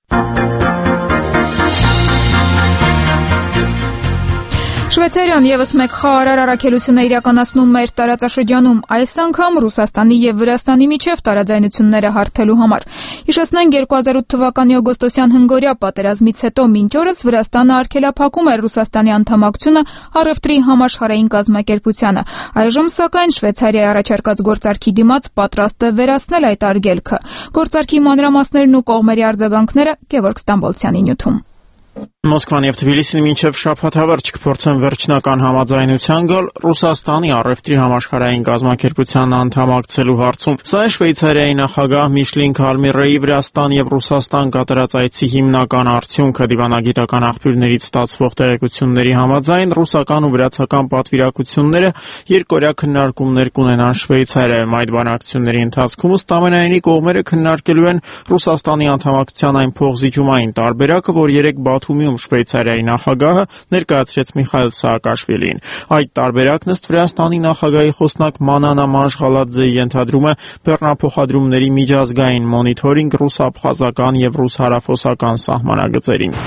Շվեյցարիան եւս մեկ խաղարար առաքելություն է իրականացնում մեր տարածաշրջանում, այս անգամ Ռուսաստանի եւ Վրաստանի միջև տարաձայնությունները հարթելու համար։ Հիշեցնենք երկու հազար ութ թվականի օգոստոսյան հնգօրյա պատերազմից հետո մինչ օրս Վրաստանը արգելափակում էր Ռուսաստանի անդամակցությունը առևտրի համաշխարհային կազմակերպությանը։ Այժմ սակայն Շվեյցարիայի առաջարկած գործարքի դիմաց պատրաստ է վերացնել այդ արգելքը։ Գործարքի մանրամասներն ու կողմերի արձագանքները Գևորգ Ստամբոլցյանի նյութում։ Մոսկվան եւ Թբիլիսին մինչև շաբաթավերջ կփորձեն վերջնական համաձայնության գալ Ռուսաստանի առևտրի համաշխարհային կազմակերպության անդամակցելու հարցում։ Սա է Շվեյցարիայի նախագահ Միշլին Քալմիրեի Վրաստան եւ Ռուսաստան կատարած այցի հիմնական արդյունքը։ Դիվանագիտական աղբյուրներից ստացվող տեղեկությունների համաձայն ռուսական ու վրացական պատվիրակությունները երկօրյա քննարկումներ կունենան Շվեյցարիայում։ Այդ բանակցությունների ընթացքում ըստամենայնի կողմերը քննարկելու են Ռուսաստանի անդամակցության այն փոխզիջումային տարբերակը, որ երեք Բաթումիում Շվեյցարիայի նախագահը ներկայացրեց Միխայիլ Սաակաշվիլիին։ Այդ տարբերակն ըստ Վրաստանի նախագահի խոսնակ Մանանա Մանժղալաձեի ենթադրում է բեռնափոխադրումների միջազգային մոնիթորինգ ռուս-աբխազական եւ ռուս-հարավոսական սահմանագծերին։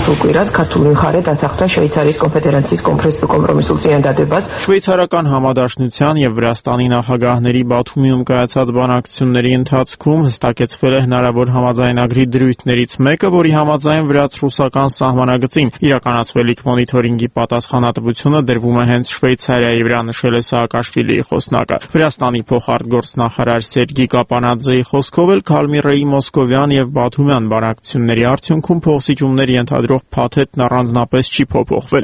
Շվեյցարական համադաշնության եւ Վրաստանի նախագահների Բաթումիում կայացած բանակցությունների ընթացքում հստակեցվել է հնարավոր համաձայնագրի դրույթներից մեկը, որի համաձայն վրաց-ռուսական սահման սահմանագծին։ Իրականացվելիք մոնիթորինգի պատասխանատվությունը դրվում է հենց Շվեյցարիայի վրա, նշել է Սաակաշվիլիի խոսնակը։ Վրաստանի փոխարտգործնախարար Սերգի Կապանաձեի խոսքով էլ Քալմիրեի մոսկովյան եւ բաթումյան բանակցությունների արդյունքում փոխսիջումներ ենթադրող փաթեթն առանձնապես չի փոփոխվել։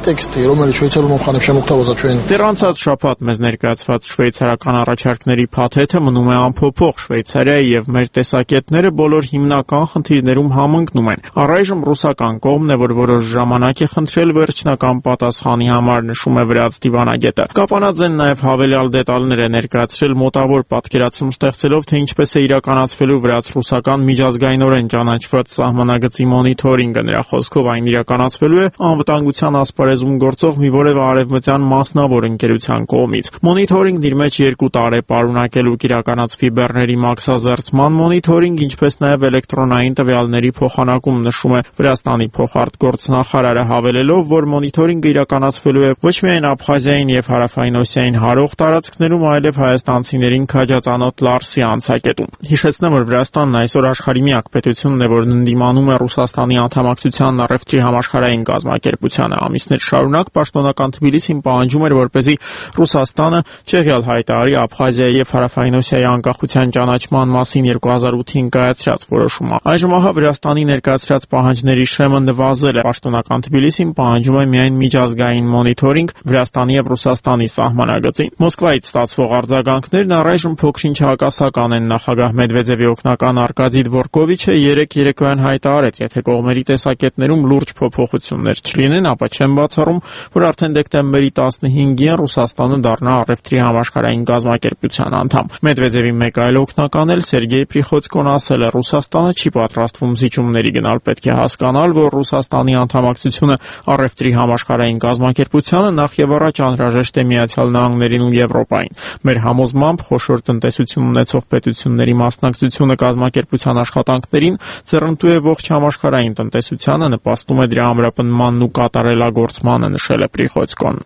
Դեռ անցած շաբաթ մեզ ներկայացված շվեյցարական առաջարկների փաթեթը մնում է անփոփոխ։ Շվեյցարիայի եւ մեր տեսակետները բոլոր հիմնական խնդիրներում համընկնում են։ Առայժմ ռուսական կողմն է, որ որոշ ժամանակ է խնդրել վերջնական պատասխանի համար, նշում է վրաց դիվանագետը։ Կապանաձեն նաեւ հավելյալ դետալներ է ներկայացրել մոտավոր պատկերացում ստեղծելով, թե ինչպես է իրականացվելու վրաց-ռուսական միջազգայինորեն ճանաչված սահմանագծի մոնիթորինգը։ Նրա խոսքով այն իրականացվելու է անվտանգության ասպարեզում գործող մի որևէ արևմտյան մասնավոր ընկերության կողմից։ Մոնիթորինգն իր մեջ երկու տարր է պարունակելու, կիրականացվի բեռների մաքսազերծման մոնիթորինգ, ինչպես նաև էլեկտրոնային տվյալների փոխանակում, նշում է Վրաստանի փոխարտգործնախարարը, հավելելով, որ մոնիթորինգը իրականացվելու է ոչ միայն Աբխազիային եւ Հարավային Օսիային հարող տարածքներում, այլև հայաստանցիներին քաջածանոթ Լարսի անցակետում։ Հիշեցնեմ, որ Վրաստանն այսօր աշխարհի միակ պետությունն է, որն ընդդիմանում է Ռուսաստանի անդամակցությանն առևտրի համաշխարհային կազմակերպությանը։ Ամիսներ շարունակ պաշտոնական Թբիլիսին պահանջում էր, որպեսզի Ռուսաստանը չեղյալ հայտարարի Աբխազիայի եւ Հարավային Օսիայի անկախության ճանաչման մասին երկու հազար ութին կայացրած որոշումը։ Այժմ ահա Վրաստանի ներկայացրած պահանջների շեմը նվազել է։ Պաշտոնական Թբիլիսին պահանջում է միայն միջազգային մոնիթորինգ Վրաստանի եւ Ռուսաստանի սահմանագծին։ Մոսկվայից ստացվող արձագանքներն առայժմ փոքրինչ հակասական են։ Նախագահ Մեդվեդևի օգնական Արկադի Դվորկովիչը երեք երեկոյան հայտարարեց, եթե կողմերի տեսակետներում լուրջ փոփոխություններ չլինեն, ապա չեն բացառում, որ արդեն դեկտեմբերի տասնհինգին Ռուսաստանը դառնա առևտրի համաշխարհային կազմակերպության անդամ։ Մեդվեդևի մեկ այլ օգնական էլ Սերգեյ Պրիխոցկոն ասել է, Ռուսաստանը չի պատրաստվում զիջումների գնալ, պետք է հասկանալ, որ Ռուսաստանի անդամակցությունը առևտրի համաշխարհային կազմակերպությանը նախ եւ առաջ անհրաժեշտ է Միացյալ Նահանգներին ու Եվրոպային։ Մեր համոզմամբ խոշոր տնտեսություն ունեցող պետությունների մասնակցությունը կազմակերպության աշխատանքներին ձեռնտու է ողջ համաշխարհային տնտեսությանը, նպաստում է դրա ամրապնդմանն ու կատարելագործմանը, նշել է Պրիխոցկոն։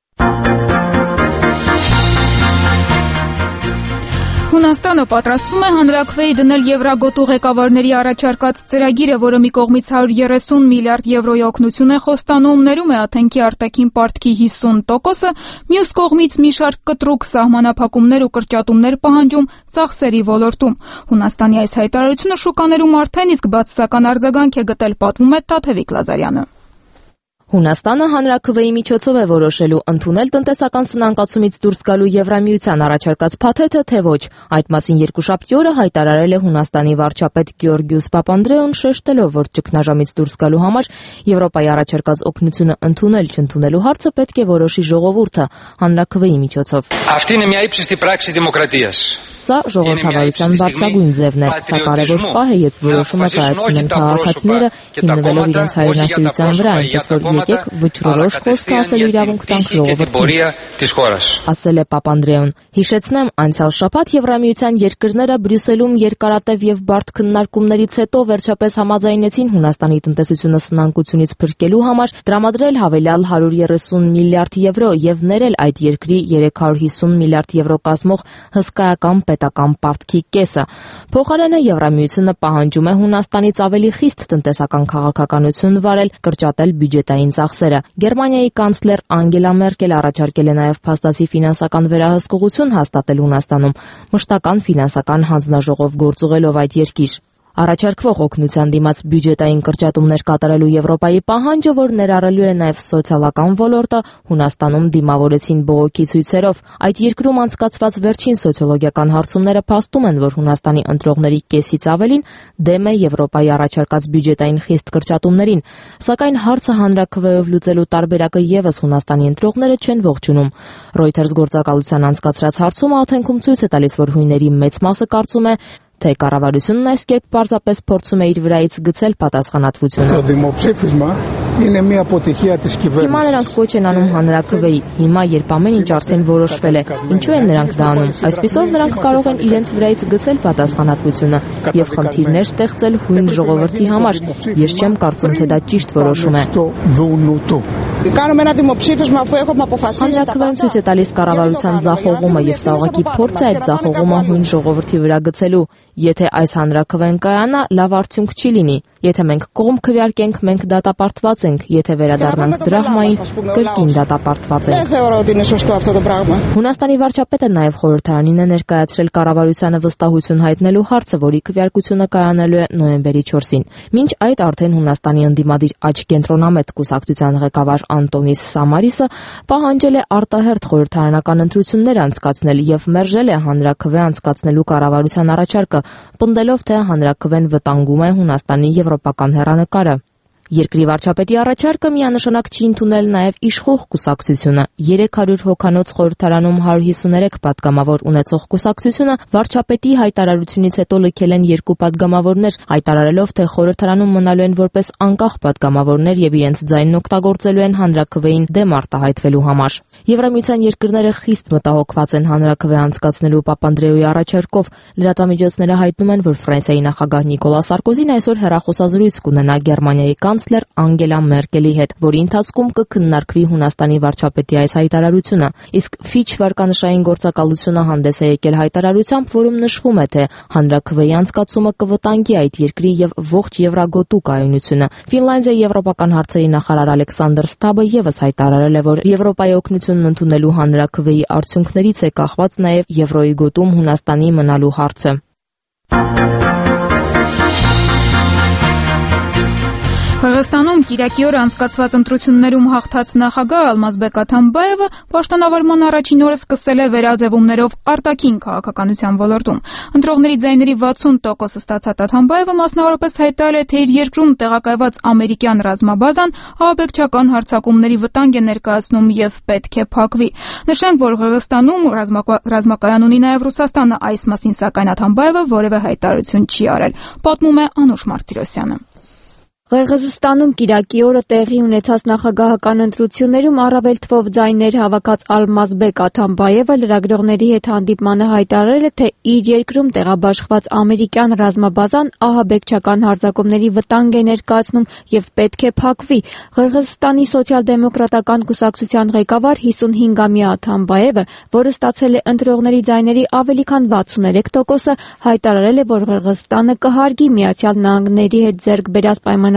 Հունաստանը պատրաստվում է հանրաքվեի դնել Եվրագոտու ղեկավարների առաջարկած ծրագիրը, որը մի կողմից հարյուր երեսուն միլիարդ եվրոյի օգնություն է խոստանում, ներում է Աթենքի արտաքին պարտքի հիսուն տոկոսը, մյուս կողմից մի շարք կտրուկ սահմանափակումներ ու կրճատումներ պահանջում ծախսերի ոլորտում։ Հունաստանի այս հայտարարությունը շուկաներում արդեն իսկ բացասական արձագանք է գտել, պատմում է Տաթևիկ Լազարյանը։ Հունաստանը հանրաքվեի միջոցով է որոշելու ընդունել տնտեսական սնանկացումից դուրս գալու Եվրամիության առաջարկած փաթեթը, թե ոչ։ Այդ մասին երկուշաբթի օրը հայտարարել է Հունաստանի վարչապետ Գեորգիուս Պապանդրեոն, շեշտելով, որ ճգնաժամից դուրս գալու համար Եվրոպայի առաջարկած օգնությունը ընդունել-չընդունելու հարցը պետք է որոշի ժողովուրդը հանրաքվեի միջոցով։ Αυτή είναι μια ύψιστη πράξη δημοκρατίας. Սա ժողովրդավարության բարձրագույն ձևն է, սա կարևոր պահ է, երբ որոշումը կայացնում են քաղաքացիները, հիմնվելով իրենց հայրենասիրության վրա, այնպես որ եկեք վճռորոշ խոսք ասելու իրավունք տանք ժողովրդին, ասել է Պապանդրեոն։ Հիշեցնեմ, անցյալ շաբաթ Եվրամիության երկրները Բրյուսելում երկարատև եւ բարդ քննարկումներից հետո վերջապես համաձայնեցին Հունաստանի տնտեսությունը սնանկությունից փրկելու համար տրամադրել հավելյալ հարյուր երեսուն միլիարդ եվրո եւ ներել այդ երկրի երեք հարյուր հիսուն միլիարդ եվրո կազմող հսկայական պետական պարտքի կեսը։ Փոխարենը Եվրամիությունը պահանջում է Հունաստանից ավելի խիստ տնտեսական քաղաքականություն վարել, կրճատել բյուջետային ծախսերը։ Գերմանիայի կանցլեր Անգելա Մերկելը առաջարկել է նաև փաստացի ֆինանսական վերահսկողություն հաստատել Հունաստանում, մշտական ֆինանսական հանձնաժողով գործուղելով այդ երկիր։ Առաջարկվող օգնության դիմաց բյուջետային կրճատումներ կատարելու Եվրոպայի պահանջը, որ ներառելու է նաև սոցիալական ոլորտը, Հունաստանում դիմավորեցին բողոքի ցույցերով։ Այդ երկրում անցկացված վերջին սոցիոլոգիական հարցումները փաստում են, որ Հունաստանի ընտրողների կեսից ավելին դեմ է Եվրոպայի առաջարկած բյուջետային խիստ կրճատումներին, սակայն հարցը հանրաքվեով լուծելու տարբերակը եւս Հունաստանի ընտրողները չեն ողջունում։ Reuters գործակալության անցկացրած հարցումը Աթենքում ցույց է տալիս, որ հույների մեծ մասը կարծում է, թե կառավարությունն այս կերպ պարզապես փորձում է իր վրայից գցել պատասխանատվությունը։ Հիմա նրանք կոչ են անում հանրաքվեի, հիմա երբ ամեն ինչ արդեն որոշվել է, ինչու են նրանք դա անում։ Այսպիսով նրանք կարող են իրենց վրայից գցել պատասխանատվությունը եւ խնդիրներ ստեղծել հույն ժողովրդի համար։ Ես չեմ կարծում, թե դա ճիշտ որոշում է։ Հանրաքվեն ցույց է տալիս կառավարության ձախողումը եւ սա ուղղակի փորձ է այդ ձախողումը հույն ժողովրդի վրա գցելու։ Եթե այս հանրաքվեն կայանա, լավ արդյունք չի լինի։ Եթե մենք կողմ քվեարկենք, մենք դատապարտված ենք, եթե վերադառնանք դրահմային, կրկին դատապարտված ենք։ Հունաստանի վարչապետը նաև խորհրդարանին է ներկայացրել կառավարությանը վստահություն հայտնելու հարցը, որի քվեարկությունը կայանալու է նոյեմբերի չորսին։ Մինչ այդ արդեն Հունաստանի ընդդիմադիր աջ կենտրոնամետ կուսակցության ղեկավար Անտոնիս Սամարիսը պահանջել է արտահերթ խորհրդարանական ընտրություններ անցկացնել եւ մերժել է հանրաքվե անցկացնելու կառավարության առաջարկը, պնդելով, թե հանրաքվեն վտանգում է Հունաստանի եվրոպական հեռանկարը։ Երկրի վարչապետի առաջարկը միանշանակ չի ընդունել նաև իշխող կուսակցությունը։ երեք հարյուր հոգանոց խորհրդարանում հարյուր հիսուներեք պատգամավոր ունեցող կուսակցությունը վարչապետի հայտարարությունից հետո լքել են երկու պատգամավորներ, հայտարարելով, թե խորհրդարանում մնալու են որպես անկախ պատգամավորներ եւ իրենց ձայնն օգտագործելու են հանրաքվեին դեմ արտահայտվելու համար։ Եվրամիության երկրները խիստ մտահոգված են հանրաքվե անցկացնելու Պապանդրեուի առաջարկով։ Լրատվամիջոցները հայտնում են, որ Ֆրանսիայի նախագահ Նիկոլա Սարկոզին այսօր հեռախոսազրույց կունենա Գերմանիայի կանցլեր Անգելա Մերկելի հետ, որի ընթացքում կքննարկվի Հունաստանի վարչապետի այս հայտարարությունը։ Իսկ Ֆիչ վարկանշային գործակալությունը հանդես է եկել հայտարարությամբ, որում նշվում է, թե հանրաքվեի անցկացումը կվտանգի այդ երկրի եւ ողջ Եվրագոտու կայունությունը։ Ֆինլանդիայի եվրոպական հարցերի նախարար Ալեքսանդր Ստաբը եւս հայտարարել է, որ Եվրոպայի օգնությունն ընդունելու հանրաքվեի արդյունքներից է կախված նաեւ Եվրոյի գոտում Հունաստանի մնալու հարցը։ Қырғызстանում Կիրակի օրը անցկացված ընտրություններում հաղթած նախագահ Ալմազբեկ Աթամբաևը պաշտոնավարման առաջին օրը սկսել է վերաձևումներով արտաքին քաղաքականության ոլորտում։ Ընտրողների ձայների վաթսուն տոկոսը ստացած Աթամբաևը մասնավորապես հայտարարել է, թե իր երկրում տեղակայված ամերիկյան ռազմաբազան ահաբեկչական հարձակումների վտանգ է ներկայացնում եւ պետք է փակվի։ Նշենք, որ Қырғызստանում ռազմակայան ունի նաեւ Ռուսաստանը, այս մասին սակայն Աթամբաևը որևէ հայտարարություն չի արել, պատմում է Անուշ Մարտիրոսյանը։ Qirgizistանում Կիրակի օրը տեղի ունեցած նախագահական ընտրություններում առավել թվով ձայներ հավաքած Ալմազբեկ Աթամբաևը լրագրողների հետ հանդիպմանը հայտարարել է, թե իր երկրում տեղաբաշխված ամերիկյան ռազմաբազան ահաբեկչական հարձակումների վտանգ է ներկայացնում եւ պետք է փակվի։ Qirgizistani սոցիալ-դեմոկրատական կուսակցության ղեկավար հիսունհինգամյա Աթամբաևը, որը ստացել է ընտրողների ձայների ավելի քան վաթսուներեք տոկոսը, հայտարարել է, որ Qirgizistանը կհարգի Միացյալ Նահանգների հետ ձեռք բերած պայմանավորվածությունները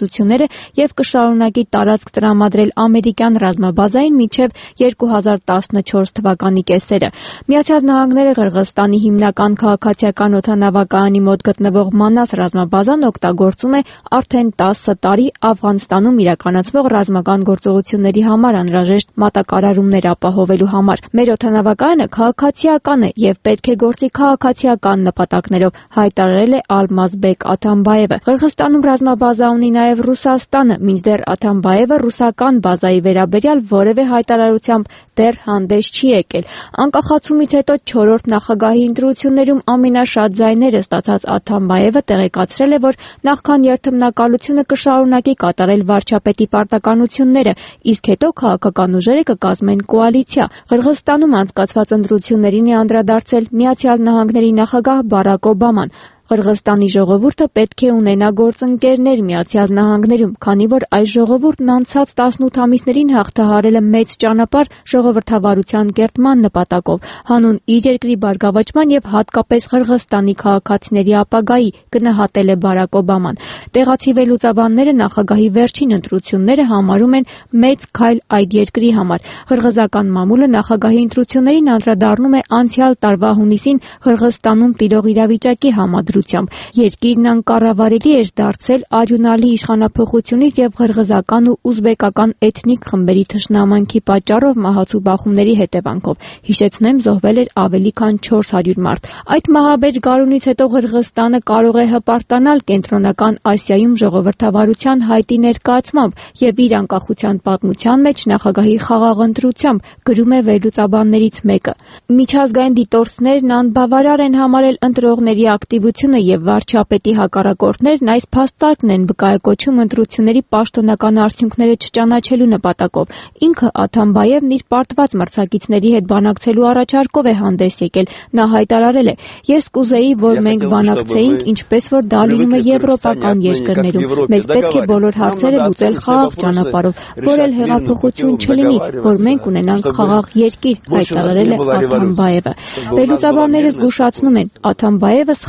եւ կշարունակի տարածք տրամադրել ամերիկյան ռազմաբազային մինչեւ երկու հազար տասնչորս թվականի կեսերը։ Միացյալ Նահանգները Qirgizistani հիմնական քաղաքացիական օդանավակայանի մոտ գտնվող Մանաս ռազմաբազան օգտագործում է արդեն տասը տարի Աֆղանստանում իրականացվող ռազմական գործողությունների համար անհրաժեշտ մատակարարումներ ապահովելու համար։ Մեր օդանավակայանը քաղաքացիական է եւ պետք է գործի քաղաքացիական նպատակներով, հայտարարել է Ալմազբեկ Աթամբաևը։ Qirgizistանում ռազմաբազա ունի նաև Ռուսաստանը, մինչդեռ Աթամբաևը ռուսական բազայի վերաբերյալ որևէ հայտարարությամբ դեռ հանդես չի եկել։ Անկախացումից հետո չորրորդ նախագահի ընտրություններում ամենաշատ ձայները ստացած Աթամբաևը տեղեկացրել է, որ նախքան երթմնակալությունը կշարունակի կատարել վարչապետի պարտականությունները, իսկ հետո քաղաքական ուժերը կկազմեն կոալիցիա։ Qirgizistանում անցկացված ընտրություններին է անդրադարձել Միացյալ Նահանգների նախագահ Բարակ Օբաման։ Qirgizistani ժողովուրդը պետք է ունենա գործընկերներ Միացյալ Նահանգներում, քանի որ այս ժողովուրդն անցած տասնութ ամիսներին հաղթահարել է մեծ ճանապարհ ժողովրդավարության կերտման նպատակով, հանուն իր երկրի բարգավաճման եւ հատկապես Qirgizistani քաղաքացիների ապագայի, գնահատել է Բարակ Օբաման։ Տեղացի վերլուծաբանները նախագահի վերջին ընտրությունները համարում են մեծ քայլ այդ երկրի համար։ Qirgizական մամուլը նախագահի ընտրություններին անդրադառնում է անցյալ տարվա հունիսին Qirgizistանում տիրող իրավիճակի համաձայն Երկիրն անկառավարելի էր դարձել արյունալի իշխանափոխությունից եւ Qirgizական ու ուզբեկական էթնիկ խմբերի թշնամանքի պատճառով մահացու բախումների հետևանքով։ Հիշեցնեմ, զոհվել էր ավելի քան չորս հարյուր մարդ։ Այդ մահաբեր գարունից հետո Qirgizistանը կարող է հպարտանալ կենտրոնական Ասիայում ժողովրդավարության հայտի ներկայացմամբ եւ իր անկախության պատմության մեջ նախագահի խաղաղ ընտրությամբ, գրում է վերլուծաբաններից մեկը։ Միջազգային դիտորդներն անբավարար են համարել ընտրողների ակտիվությունը եւ վարչապետի հակառակորդներն այս փաստարկն են վկայակոչում ընտրությունների պաշտոնական արդյունքները չճանաչելու նպատակով։ Ինքը Աթամբաևն իր պարտված մրցակիցների հետ բանակցելու առաջարկով է հանդես եկել։ Նա հայտարարել է. «Ես կուզեի, որ մենք բանակցեինք, ինչպես որ դա լինում է եվրոպական երկրներում։ Մեզ պետք է բոլոր հարցերը լուծել խաղաղ ճանապարհով, որ էլ հեղափոխություն չլինի, որ մենք ունենանք խաղաղ երկիր», հայտարարել է Աթամբաևը։ Վերլուծաբանները զգուշացնում են, Աթամբաևը սխալ քայլ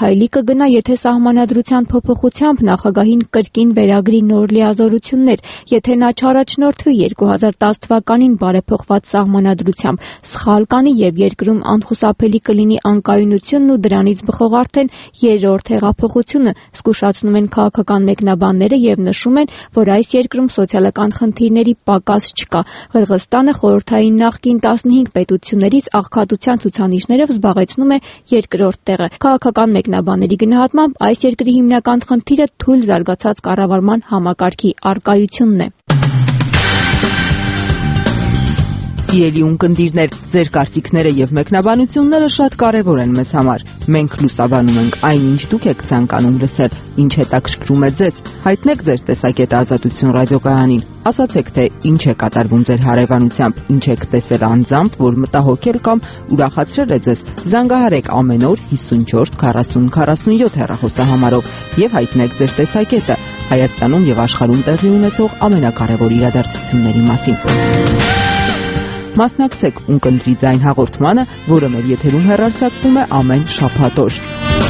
քայլի կգնա, եթե սահմանադրության փոփոխությամբ նախագահին կրկին վերագրի նոր լիազորություններ, եթե նա չառաջնորդվի երկու հազար տասը թվականին բարեփոխված սահմանադրությամբ, սխալ կանի եւ երկրում անխուսափելի կլինի անկայունությունն ու դրանից բխող արդեն երրորդ հեղափոխությունը, զգուշացնում են քաղաքական մեկնաբանները եւ նշում են, որ այս երկրում սոցիալական խնդիրների պակաս չկա։ Ղրղստանը խորհրդային նախկին տասնհինգ պետություններից աղքատության ցուցանիշներով զբաղեցնում է երկրորդ տեղը։ Քաղաքական մեկնաբանների գնահատմամբ այս երկրի հիմնական խնդիրը թույլ զարգացած կառավարման համակարգի առկայությունն է։ Սիրելի ունկնդիրներ, ձեր կարծիքները եւ մեկնաբանությունները շատ կարեւոր են մեզ համար։ Մենք լուսաբանում ենք այն, ինչ դուք եք ցանկանում լսել, ինչ հետաքրքրում է ձեզ։ Հայտնեք ձեր տեսակետը Ազատություն ռադիոկայանին։ Ասացեք, թե ինչ է կատարվում ձեր հարևանությամբ, ինչ եք տեսել անձամբ, որ մտահոգել կամ ուրախացրել է ձեզ։ Զանգահարեք ամեն օր հիսունչորս քառասուն քառասունյոթ հեռախոսահամարով եւ հայտնեք ձեր տեսակետը Հայաստանում եւ աշխարհում տեղի ունեցող ամենակարևոր իրադարձությունների մասին։ Մասնակցեք ունկնդրի ձայն հաղորդմանը, որը մեր եթերում հեռարձակվում է ամեն շաբաթ օր։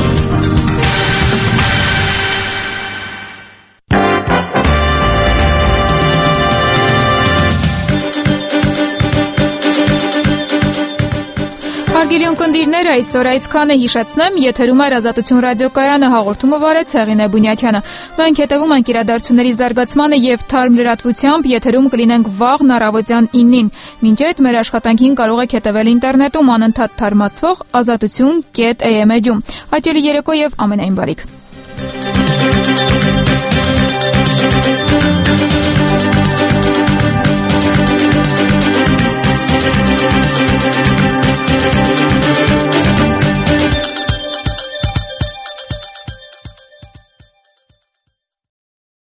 Հարգելի ունկնդիրներ, այսօր այսքանը հիշեցնեմ, եթերում է Ազատություն ռադիոկայանը, հաղորդումը վարեց Հեղինե Բունյաթյանը։ Մենք հետևում ենք իրադարձությունների զարգացմանը եւ թարմ լրատվությամբ, եթերում կլինենք վաղն առավոտյան իննին։ Մինչ այդ մեր աշխատանքին կարող եք հետևել ինտերնետում անընդհատ թարմացվող ազատություն կետ էյ էմ էջում։ Հաճելի երեկո եւ ամենայն բարիք։